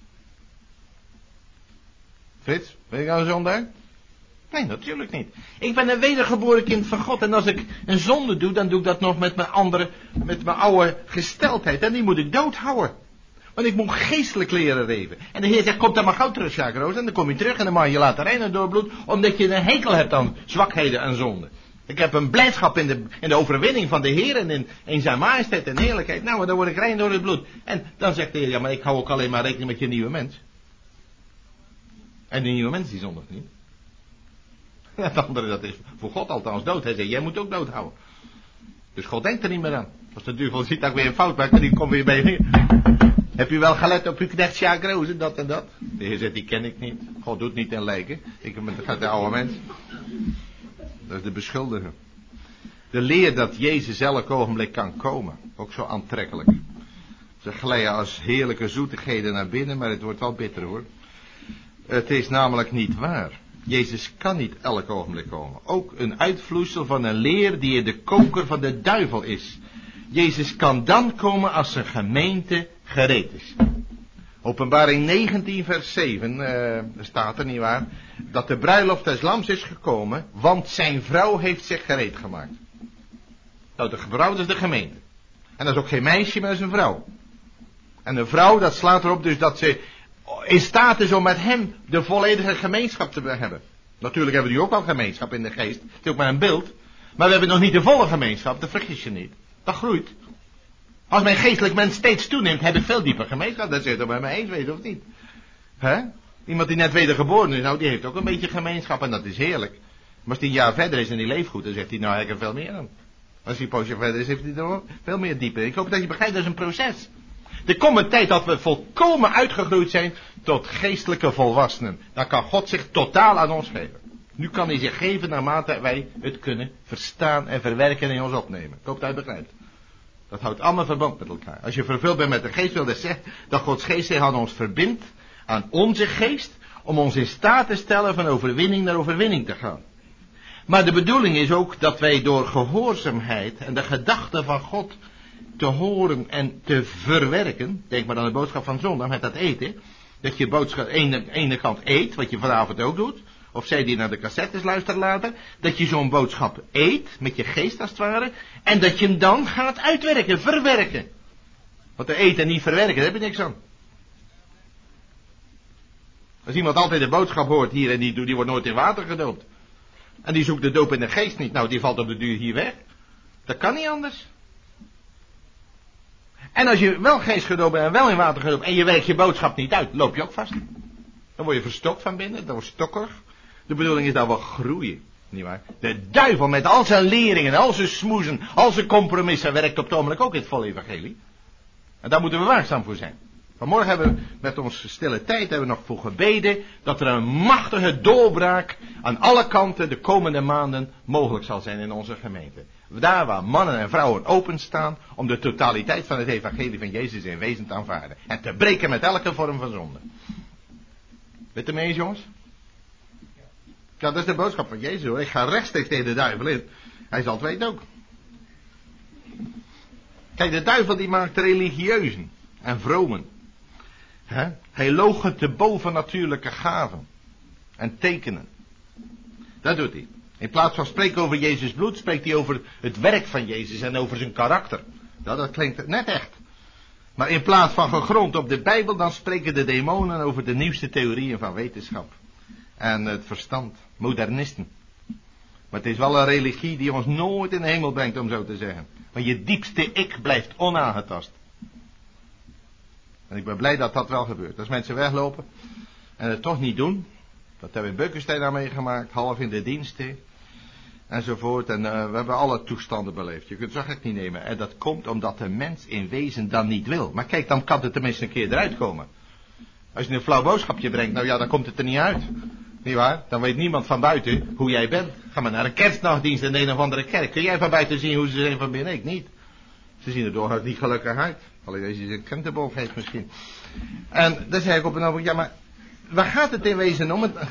Frits, ben ik nou een zondaar? Nee, natuurlijk niet. Ik ben een wedergeboren kind van God. En als ik een zonde doe, dan doe ik dat nog met mijn andere, met mijn oude gesteldheid. En die moet ik doodhouden. Want ik moet geestelijk leren leven. En de Heer zegt, kom dan maar gauw terug, Sjaak Roos. En dan kom je terug en dan mag je laten reinen door bloed. Omdat je een hekel hebt aan zwakheden en zonde. Ik heb een blijdschap in de, in de overwinning van de Heer en in, in zijn majesteit en heerlijkheid. Nou, dan word ik rein door het bloed. En dan zegt de Heer, ja, maar ik hou ook alleen maar rekening met je nieuwe mens. En die nieuwe mens die zondigt niet. Het andere, dat is voor God althans dood. Hij zegt, jij moet ook dood houden. Dus God denkt er niet meer aan. Als de duivel ziet dat ik weer een fout maak, dan komt weer bij je. Heb u wel gelet op uw knecht Sjaak Roos, dat en dat? De Heer zegt, die ken ik niet. God doet niet in lijken. Ik ben de oude mens. Dat is de beschuldiger. De leer dat Jezus elk ogenblik kan komen. Ook zo aantrekkelijk. Ze glijden als heerlijke zoetigheden naar binnen, maar het wordt wel bitter hoor. Het is namelijk niet waar. Jezus kan niet elk ogenblik komen. Ook een uitvloeisel van een leer die in de koker van de duivel is. Jezus kan dan komen als zijn gemeente gereed is. Openbaring negentien vers zeven uh, staat er, nietwaar, dat de bruiloft des lams is gekomen, want zijn vrouw heeft zich gereed gemaakt. Nou, de vrouw, dat is de gemeente. En dat is ook geen meisje, maar dat is een vrouw. En een vrouw, dat slaat erop dus dat ze in staat is om met hem de volledige gemeenschap te hebben. Natuurlijk hebben we nu ook al gemeenschap in de geest. Het is ook maar een beeld. Maar we hebben nog niet de volle gemeenschap, dat vergis je niet. Dat groeit. Als mijn geestelijk mens steeds toeneemt, heb ik veel dieper gemeenschap. Dat zit er bij mij eens, weet je of niet? Hè? Iemand die net wedergeboren is, nou die heeft ook een beetje gemeenschap en dat is heerlijk. Maar als die een jaar verder is en die leeft goed, dan zegt hij, nou ik heb er veel meer aan. Als hij een poosje verder is, heeft hij er veel meer dieper. Ik hoop dat je begrijpt, dat is een proces. Er komt een tijd dat we volkomen uitgegroeid zijn tot geestelijke volwassenen. Dan kan God zich totaal aan ons geven. Nu kan hij zich geven naarmate wij het kunnen verstaan en verwerken en in ons opnemen. Ik hoop dat je het begrijpt. Dat houdt allemaal verband met elkaar. Als je vervuld bent met de geest, wil dat zeggen dat Gods geest zich aan ons verbindt, aan onze geest, om ons in staat te stellen van overwinning naar overwinning te gaan. Maar de bedoeling is ook dat wij door gehoorzaamheid en de gedachten van God te horen en te verwerken, denk maar aan de boodschap van zondag met dat eten, dat je boodschap aan de ene kant eet, wat je vanavond ook doet, of zij die naar de cassettes luisteren later, dat je zo'n boodschap eet, met je geest als het ware, en dat je hem dan gaat uitwerken, verwerken. Want te eten en niet verwerken, daar heb je niks aan. Als iemand altijd de boodschap hoort hier en die, die wordt nooit in water gedoopt. En die zoekt de doop in de geest niet, nou die valt op de duur hier weg. Dat kan niet anders. En als je wel geest gedoopt bent en wel in water gedoopt en je werkt je boodschap niet uit, loop je ook vast. Dan word je verstokt van binnen, dan word je stokkerig. De bedoeling is dat we groeien, nietwaar? De duivel met al zijn leringen, al zijn smoezen, al zijn compromissen werkt op het ogenblik ook in het volle evangelie. En daar moeten we waakzaam voor zijn. Vanmorgen hebben we met onze stille tijd hebben we nog voor gebeden dat er een machtige doorbraak aan alle kanten de komende maanden mogelijk zal zijn in onze gemeente. Daar waar mannen en vrouwen openstaan om de totaliteit van het evangelie van Jezus in wezen te aanvaarden. En te breken met elke vorm van zonde. Weet je mee eens, jongens? Ja, dat is de boodschap van Jezus hoor. Ik ga rechtstreeks tegen de duivel in. Hij zal het weten ook. Kijk, de duivel die maakt religieuzen en vromen. He? Hij loochent de bovennatuurlijke gaven en tekenen. Dat doet hij. In plaats van spreken over Jezus bloed, spreekt hij over het werk van Jezus en over zijn karakter. Nou, dat klinkt net echt. Maar in plaats van gegrond op de Bijbel, dan spreken de demonen over de nieuwste theorieën van wetenschap. En het verstand. Modernisten. Maar het is wel een religie die ons nooit in de hemel brengt, om zo te zeggen. Maar je diepste ik blijft onaangetast. En ik ben blij dat dat wel gebeurt. Als mensen weglopen en het toch niet doen. Dat hebben we in Beukenstein aan meegemaakt. Half in de diensten. Enzovoort. En uh, we hebben alle toestanden beleefd. Je kunt het zo gek niet nemen. En dat komt omdat de mens in wezen dan niet wil. Maar kijk, dan kan het tenminste een keer eruit komen. Als je een flauw boodschapje brengt, nou ja, dan komt het er niet uit. Niet waar? Dan weet niemand van buiten hoe jij bent. Ga maar naar een kerstnachtdienst in een of andere kerk. Kun jij van buiten zien hoe ze zijn van binnen? Ik niet. Ze zien er doorgaans niet gelukkig uit. Alleen als je een krentenbol heeft misschien. En dan zei ik op een ogenblik, ja maar, waar gaat het in wezen om? Het,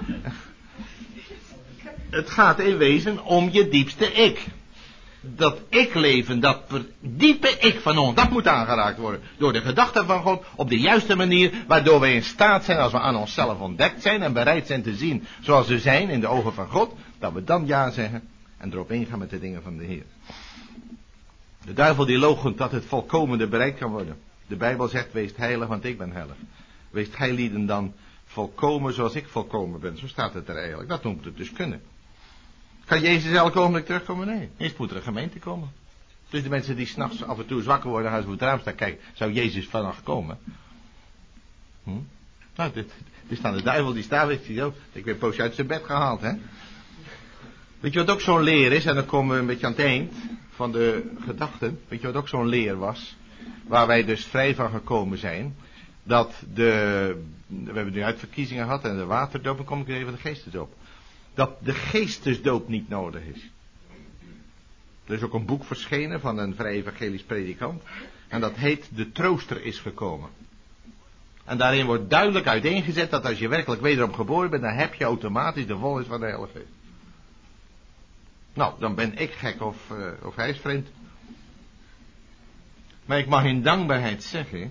het gaat in wezen om je diepste ik. Dat ik-leven, dat diepe ik van ons, dat moet aangeraakt worden. Door de gedachten van God, op de juiste manier, waardoor we in staat zijn, als we aan onszelf ontdekt zijn en bereid zijn te zien zoals we zijn in de ogen van God, dat we dan ja zeggen en erop ingaan met de dingen van de Heer. De duivel die loochent dat het volkomene bereikt kan worden. De Bijbel zegt, wees heilig, want ik ben heilig. Wees heilieden dan volkomen zoals ik volkomen ben. Zo staat het er eigenlijk. Dat moet het dus kunnen. Kan Jezus elk ogenblik terugkomen? Nee. Eerst moet er een gemeente komen. Dus de mensen die s'nachts af en toe zwakker worden, gaan ze voor het raam staan. Kijk, zou Jezus vannacht komen? Hm? Nou, dit, dit staat de duivel, die staat, weet je, ik ben een poosje uit zijn bed gehaald, hè. Weet je wat ook zo'n leer is? En dan komen we een beetje aan het eind van de gedachten. Weet je wat ook zo'n leer was? Waar wij dus vrij van gekomen zijn. Dat de, we hebben nu uitverkiezingen gehad en de waterdoop, dan kom ik even de geestesdoop. Dat de geestesdoop niet nodig is. Er is ook een boek verschenen van een vrij evangelisch predikant. En dat heet De Trooster is gekomen. En daarin wordt duidelijk uiteengezet dat als je werkelijk wederom geboren bent, dan heb je automatisch de volheid van de Heilige Geest. Nou, dan ben ik gek of, uh, of hij is vreemd. Maar ik mag in dankbaarheid zeggen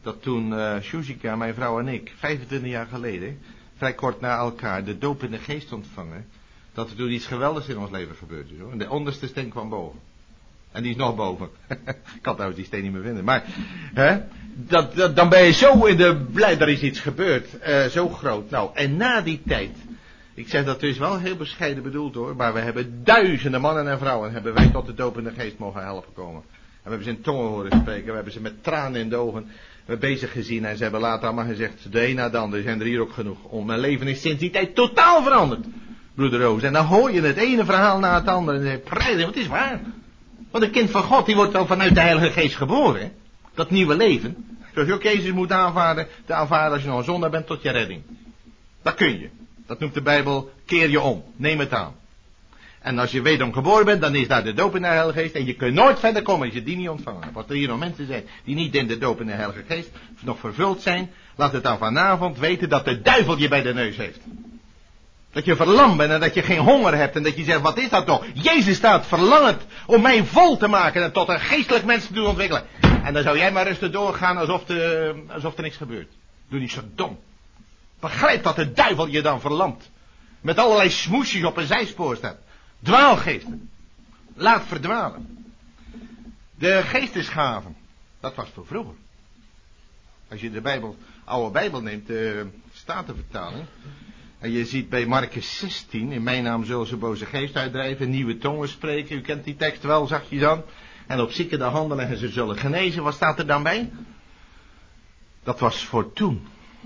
dat toen uh, Shuzika, mijn vrouw en ik, vijfentwintig jaar geleden, vrij kort na elkaar, de doop in de geest ontvangen, dat er toen iets geweldigs in ons leven gebeurde. Zo. En de onderste steen kwam boven. En die is nog boven. Ik kan trouwens die steen niet meer vinden. Maar, hè, dat, dat, dan ben je zo in de blij, er is iets gebeurd, uh, zo groot. Nou, en na die tijd, ik zeg dat is wel heel bescheiden bedoeld hoor, maar we hebben duizenden mannen en vrouwen, hebben wij tot de doop in de geest mogen helpen komen. En we hebben ze in tongen horen spreken, we hebben ze met tranen in de ogen bezig gezien en ze hebben later allemaal gezegd, de een na de ander, zijn er hier ook genoeg. Om mijn leven is sinds die tijd totaal veranderd, broeder Roos. En dan hoor je het ene verhaal na het andere en dan prijs je, wat is waar? Want een kind van God, die wordt al vanuit de Heilige Geest geboren. Hè? Dat nieuwe leven. Zoals je ook Jezus moet aanvaarden, te aanvaarden als je nog een zondaar bent tot je redding. Dat kun je. Dat noemt de Bijbel, keer je om. Neem het aan. En als je wederom geboren bent, dan is daar de doop in de Heilige Geest. En je kunt nooit verder komen als je die niet ontvangen hebt. Als er hier nog mensen zijn die niet in de doop in de Heilige Geest nog vervuld zijn, laat het dan vanavond weten dat de duivel je bij de neus heeft. Dat je verlamd bent en dat je geen honger hebt en dat je zegt, wat is dat toch? Jezus staat verlangend om mij vol te maken en tot een geestelijk mens te doen ontwikkelen. En dan zou jij maar rustig doorgaan alsof, de, alsof er niks gebeurt. Doe niet zo dom. Begrijp dat de duivel je dan verlamt. Met allerlei smoesjes op een zijspoor staat. Dwaalgeesten. Laat verdwalen. De geestesgaven. Dat was voor vroeger. Als je de Bijbel, oude Bijbel neemt, de Statenvertaling. En je ziet bij Marcus zestien, in mijn naam zullen ze boze geest uitdrijven, nieuwe tongen spreken. U kent die tekst wel, zachtjes aan. En op zieken de handen leggen, ze zullen genezen. Wat staat er dan bij? Dat was voor toen.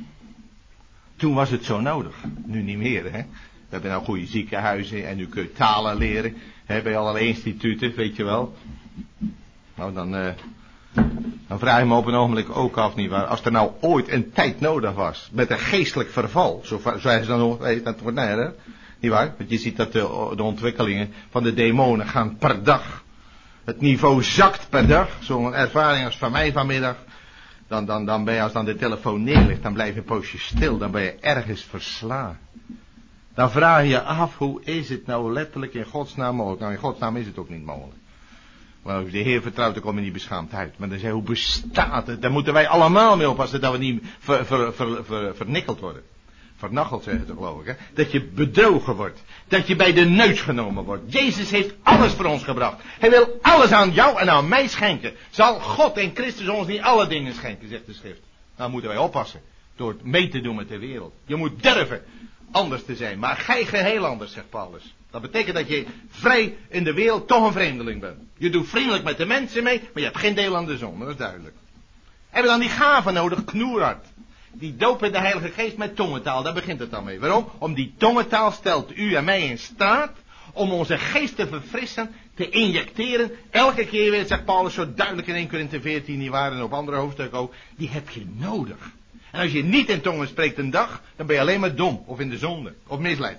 Toen was het zo nodig. Nu niet meer, hè. We hebben nou goede ziekenhuizen en nu kun je talen leren. Hè, bij allerlei instituten, weet je wel. Nou, dan, uh, dan vraag je me op een ogenblik ook af, nietwaar. Als er nou ooit een tijd nodig was, met een geestelijk verval, zo zijn ze dan nog, dat wordt nee, hè. Nietwaar? Want je ziet dat de, de ontwikkelingen van de demonen gaan per dag. Het niveau zakt per dag. Zo'n ervaring als van mij vanmiddag. Dan, dan, dan ben je, als dan de telefoon neerligt, dan blijf je een poosje stil. Dan ben je ergens verslagen. Dan vraag je je af, hoe is het nou letterlijk in Gods naam mogelijk? Nou, in Gods naam is het ook niet mogelijk. Maar als je de Heer vertrouwt, dan kom je niet beschaamd uit. Maar dan zeg je, hoe bestaat het? Daar moeten wij allemaal mee oppassen, dat we niet ver, ver, ver, ver, vernikkeld worden. Vernacheld zeggen ze, geloof ik, hè. Dat je bedrogen wordt. Dat je bij de neus genomen wordt. Jezus heeft alles voor ons gebracht. Hij wil alles aan jou en aan mij schenken. Zal God en Christus ons niet alle dingen schenken, zegt de schrift. Nou moeten wij oppassen. Door mee te doen met de wereld. Je moet durven anders te zijn. Maar gij geheel anders, zegt Paulus. Dat betekent dat je vrij in de wereld toch een vreemdeling bent. Je doet vriendelijk met de mensen mee, maar je hebt geen deel aan de zon. Dat is duidelijk. Hebben we dan die gaven nodig? Knoerhard. Die doop in de Heilige Geest met tongentaal, daar begint het dan mee. Waarom? Om die tongentaal stelt u en mij in staat om onze geest te verfrissen, te injecteren. Elke keer weer, zegt Paulus zo duidelijk in Eerste Korinthe veertien, die waren en op andere hoofdstukken ook. Die heb je nodig. En als je niet in tongen spreekt een dag, dan ben je alleen maar dom. Of in de zonde. Of misleid.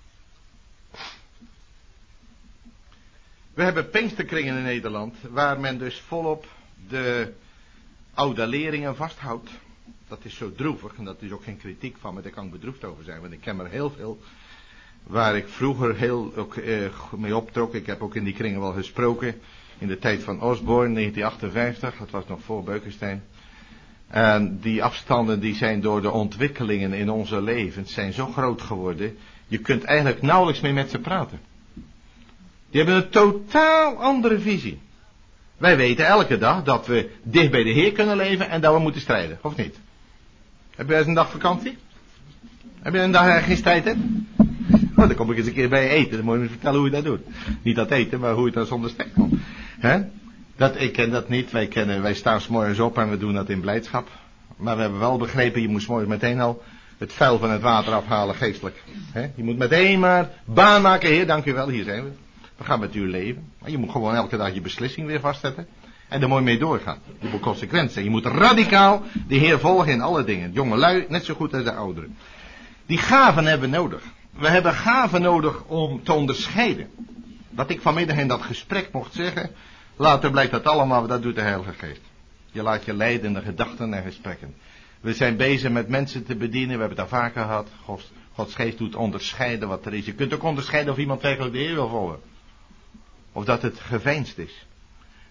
We hebben Pinksterkringen in Nederland, waar men dus volop de oude leringen vasthoudt. Dat is zo droevig, en dat is ook geen kritiek van me, daar kan ik bedroefd over zijn, want ik ken er heel veel, waar ik vroeger heel ook, eh, mee optrok. Ik heb ook in die kringen wel gesproken, in de tijd van Osborne, negentien achtenvijftig, dat was nog voor Beukenstein. En die afstanden die zijn door de ontwikkelingen in onze levens, zijn zo groot geworden, je kunt eigenlijk nauwelijks meer met ze praten. Die hebben een totaal andere visie. Wij weten elke dag dat we dicht bij de Heer kunnen leven en dat we moeten strijden, of niet? Heb jij eens een dag vakantie? Heb je een dag ergens tijd hebt? Nou, dan kom ik eens een keer bij je eten. Dan moet je me vertellen hoe je dat doet. Niet dat eten, maar hoe je dat zonder stek komt. Hè? Dat, ik ken dat niet. Wij, kennen, wij staan 's morgens op en we doen dat in blijdschap. Maar we hebben wel begrepen, je moet 's morgens meteen al het vuil van het water afhalen geestelijk. Hè? Je moet meteen maar baan maken. Heer, dank u wel, hier zijn we. We gaan met uw leven. Maar je moet gewoon elke dag je beslissing weer vastzetten. En daar moet je mee doorgaan. Je moet consequent zijn. Je moet radicaal de Heer volgen in alle dingen. Jonge lui, net zo goed als de ouderen. Die gaven hebben we nodig. We hebben gaven nodig om te onderscheiden. Wat ik vanmiddag in dat gesprek mocht zeggen. Later blijkt dat allemaal, dat doet de Heilige Geest. Je laat je leiden in de gedachten en gesprekken. We zijn bezig met mensen te bedienen. We hebben het daar vaker gehad. Gods, Gods Geest doet onderscheiden wat er is. Je kunt ook onderscheiden of iemand werkelijk de Heer wil volgen. Of dat het geveinsd is.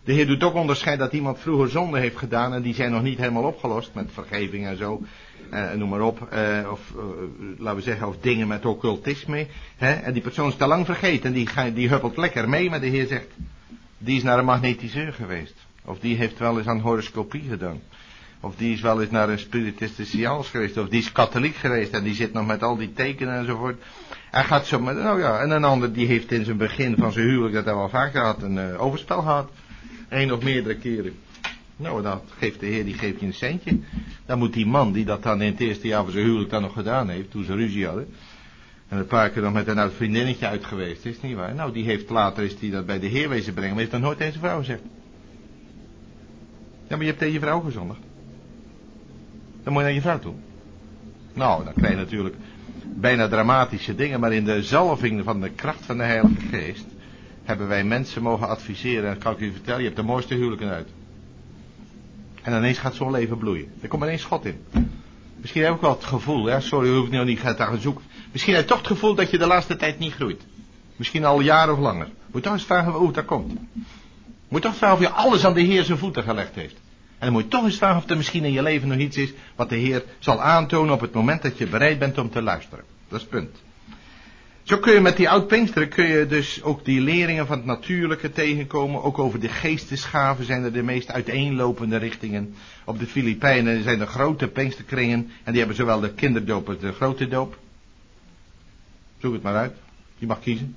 De Heer doet ook onderscheid dat iemand vroeger zonde heeft gedaan en die zijn nog niet helemaal opgelost met vergeving en zo. Uh, noem maar op. Uh, of uh, laten we zeggen, of dingen met occultisme. Hè? En die persoon is te lang vergeten en die, die huppelt lekker mee, maar de Heer zegt, die is naar een magnetiseur geweest. Of die heeft wel eens aan horoscopie gedaan. Of die is wel eens naar een spiritistische seance geweest. Of die is katholiek geweest en die zit nog met al die tekenen enzovoort. Hij gaat zo met, nou ja, en een ander die heeft in zijn begin van zijn huwelijk, dat hij wel vaak gehad, een uh, overspel gehad. Eén of meerdere keren. Nou, dan geeft de Heer, die geeft je een centje. Dan moet die man die dat dan in het eerste jaar van zijn huwelijk dan nog gedaan heeft, toen ze ruzie hadden. En een paar keer nog met een oud vriendinnetje uit geweest is, niet waar? Nou, die heeft later is die dat bij de Heer wezen brengen, maar heeft dan nooit tegen zijn vrouw gezegd. Ja, maar je hebt tegen je vrouw gezondigd. Dan moet je naar je vrouw toe. Nou, dan krijg je natuurlijk bijna dramatische dingen, maar in de zalving van de kracht van de Heilige Geest hebben wij mensen mogen adviseren. En kan ik u vertellen, je hebt de mooiste huwelijken uit. En ineens gaat zo'n leven bloeien. Er komt ineens God in. Misschien heb ik wel het gevoel, ja, sorry, u hoeft nu niet te gaan zoeken. Misschien heb je toch het gevoel dat je de laatste tijd niet groeit. Misschien al jaren of langer. Moet toch eens vragen hoe dat komt. Moet toch vragen of je alles aan de Heer zijn voeten gelegd heeft. En dan moet je toch eens vragen of er misschien in je leven nog iets is wat de Heer zal aantonen op het moment dat je bereid bent om te luisteren. Dat is het punt. Zo kun je met die oud-Pinksteren kun je dus ook die leringen van het natuurlijke tegenkomen. Ook over de geestesgaven zijn er de meest uiteenlopende richtingen. Op de Filipijnen zijn er grote Pinksterkringen. En die hebben zowel de kinderdoop als de grote doop. Zoek het maar uit. Je mag kiezen.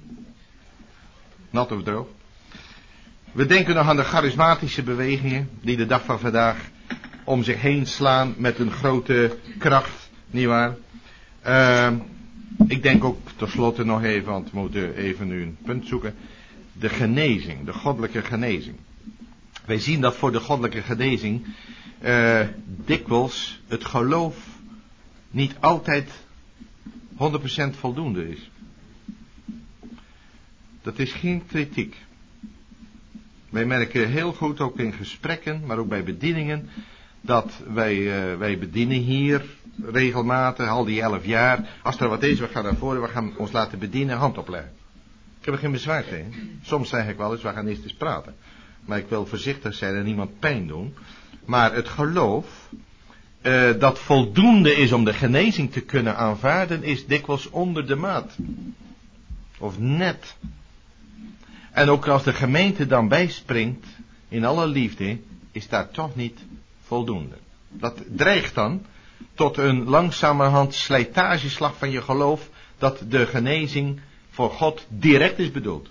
Nat of droog. We denken nog aan de charismatische bewegingen. Die de dag van vandaag om zich heen slaan met een grote kracht. Nietwaar? Uh, ik denk ook tenslotte nog even, want we moeten even nu een punt zoeken. De genezing, de goddelijke genezing. Wij zien dat voor de goddelijke genezing uh, dikwijls het geloof niet altijd honderd procent voldoende is. Dat is geen kritiek. Wij merken heel goed, ook in gesprekken, maar ook bij bedieningen, dat wij, uh, wij bedienen hier regelmatig, al die elf jaar. Als er wat is, we gaan naar voren, we gaan ons laten bedienen, hand opleggen. Ik heb er geen bezwaar tegen. Soms zeg ik wel eens, we gaan eerst eens praten. Maar ik wil voorzichtig zijn en niemand pijn doen. Maar het geloof, uh, dat voldoende is om de genezing te kunnen aanvaarden, is dikwijls onder de maat. Of net. En ook als de gemeente dan bijspringt, in alle liefde, is daar toch niet voldoende. Dat dreigt dan tot een langzamerhand slijtageslag van je geloof, dat de genezing voor God direct is bedoeld.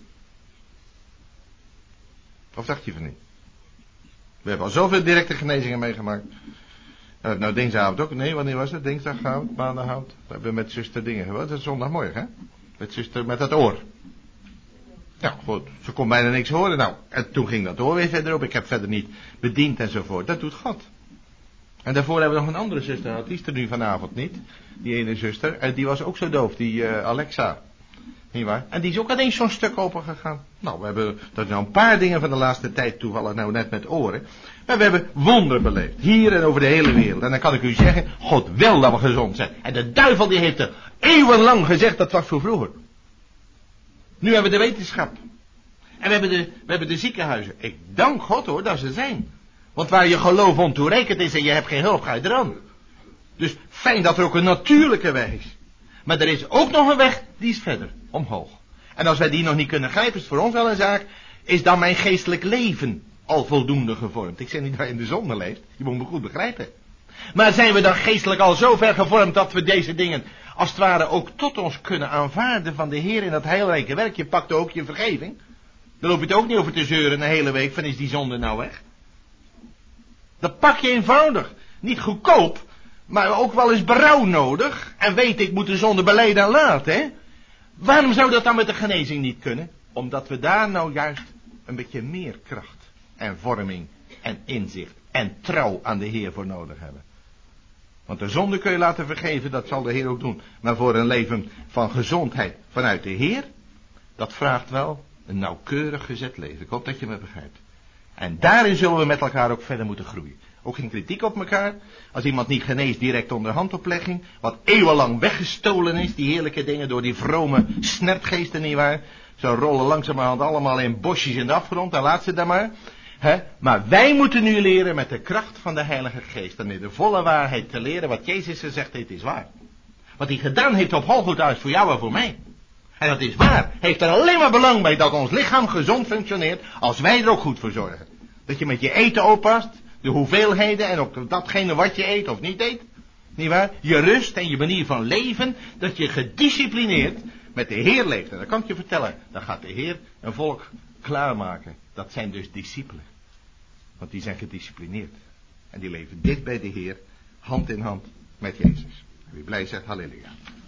Of dacht je van niet? We hebben al zoveel directe genezingen meegemaakt. Uh, nou, dinsdagavond ook. Nee, wanneer was het? Dinsdagavond, maandagavond. We hebben met zuster dingen gewoond. Dat is zondagmorgen, hè? Met zuster met dat oor. Nou goed, ze kon bijna niks horen. Nou, en toen ging dat oor weer verder op. Ik heb verder niet bediend enzovoort. Dat doet God. En daarvoor hebben we nog een andere zuster gehad. Die is er nu vanavond niet. Die ene zuster. En die was ook zo doof. Die uh, Alexa. Niet waar? En die is ook ineens zo'n stuk open gegaan. Nou, we hebben dat nou een paar dingen van de laatste tijd toevallig nou net met oren. Maar we hebben wonderen beleefd. Hier en over de hele wereld. En dan kan ik u zeggen, God wil dat we gezond zijn. En de duivel die heeft er eeuwenlang gezegd, dat was voor vroeger. Nu hebben we de wetenschap. En we hebben de, we hebben de ziekenhuizen. Ik dank God hoor, dat ze zijn. Want waar je geloof ontoereikend is en je hebt geen hulp, ga je eraan. Dus fijn dat er ook een natuurlijke weg is. Maar er is ook nog een weg, die is verder, omhoog. En als wij die nog niet kunnen grijpen, is het voor ons wel een zaak, is dan mijn geestelijk leven al voldoende gevormd. Ik zeg niet dat je in de zonde leeft, je moet me goed begrijpen. Maar zijn we dan geestelijk al zo ver gevormd dat we deze dingen als het ware ook tot ons kunnen aanvaarden van de Heer in dat heilrijke werk? Je pakt ook je vergeving. Daar loop je het ook niet over te zeuren een hele week van is die zonde nou weg. Dat pak je eenvoudig. Niet goedkoop, maar ook wel eens berouw nodig. En weet ik moet de zonde belijden en laten, hè. Waarom zou dat dan met de genezing niet kunnen? Omdat we daar nou juist een beetje meer kracht en vorming en inzicht en trouw aan de Heer voor nodig hebben. Want de zonde kun je laten vergeven, dat zal de Heer ook doen. Maar voor een leven van gezondheid vanuit de Heer, dat vraagt wel een nauwkeurig gezet leven. Ik hoop dat je me begrijpt. En daarin zullen we met elkaar ook verder moeten groeien. Ook geen kritiek op elkaar. Als iemand niet geneest direct onder handoplegging, wat eeuwenlang weggestolen is, die heerlijke dingen door die vrome snertgeesten, nietwaar. Ze rollen langzamerhand allemaal in bosjes in de afgrond, en laat ze daar maar. He? Maar wij moeten nu leren met de kracht van de Heilige Geest en in de volle waarheid te leren wat Jezus gezegd heeft is waar. Wat hij gedaan heeft op Golgotha is voor jou en voor mij. En dat is waar. Hij heeft er alleen maar belang bij dat ons lichaam gezond functioneert als wij er ook goed voor zorgen. Dat je met je eten oppast, de hoeveelheden en ook datgene wat je eet of niet eet. Niet waar? Je rust en je manier van leven, dat je gedisciplineerd met de Heer leeft. En dat kan ik je vertellen, dan gaat de Heer een volk klaarmaken. Dat zijn dus discipelen. Want die zijn gedisciplineerd. En die leven dicht bij de Heer, hand in hand met Jezus. En wie blij zegt, halleluja.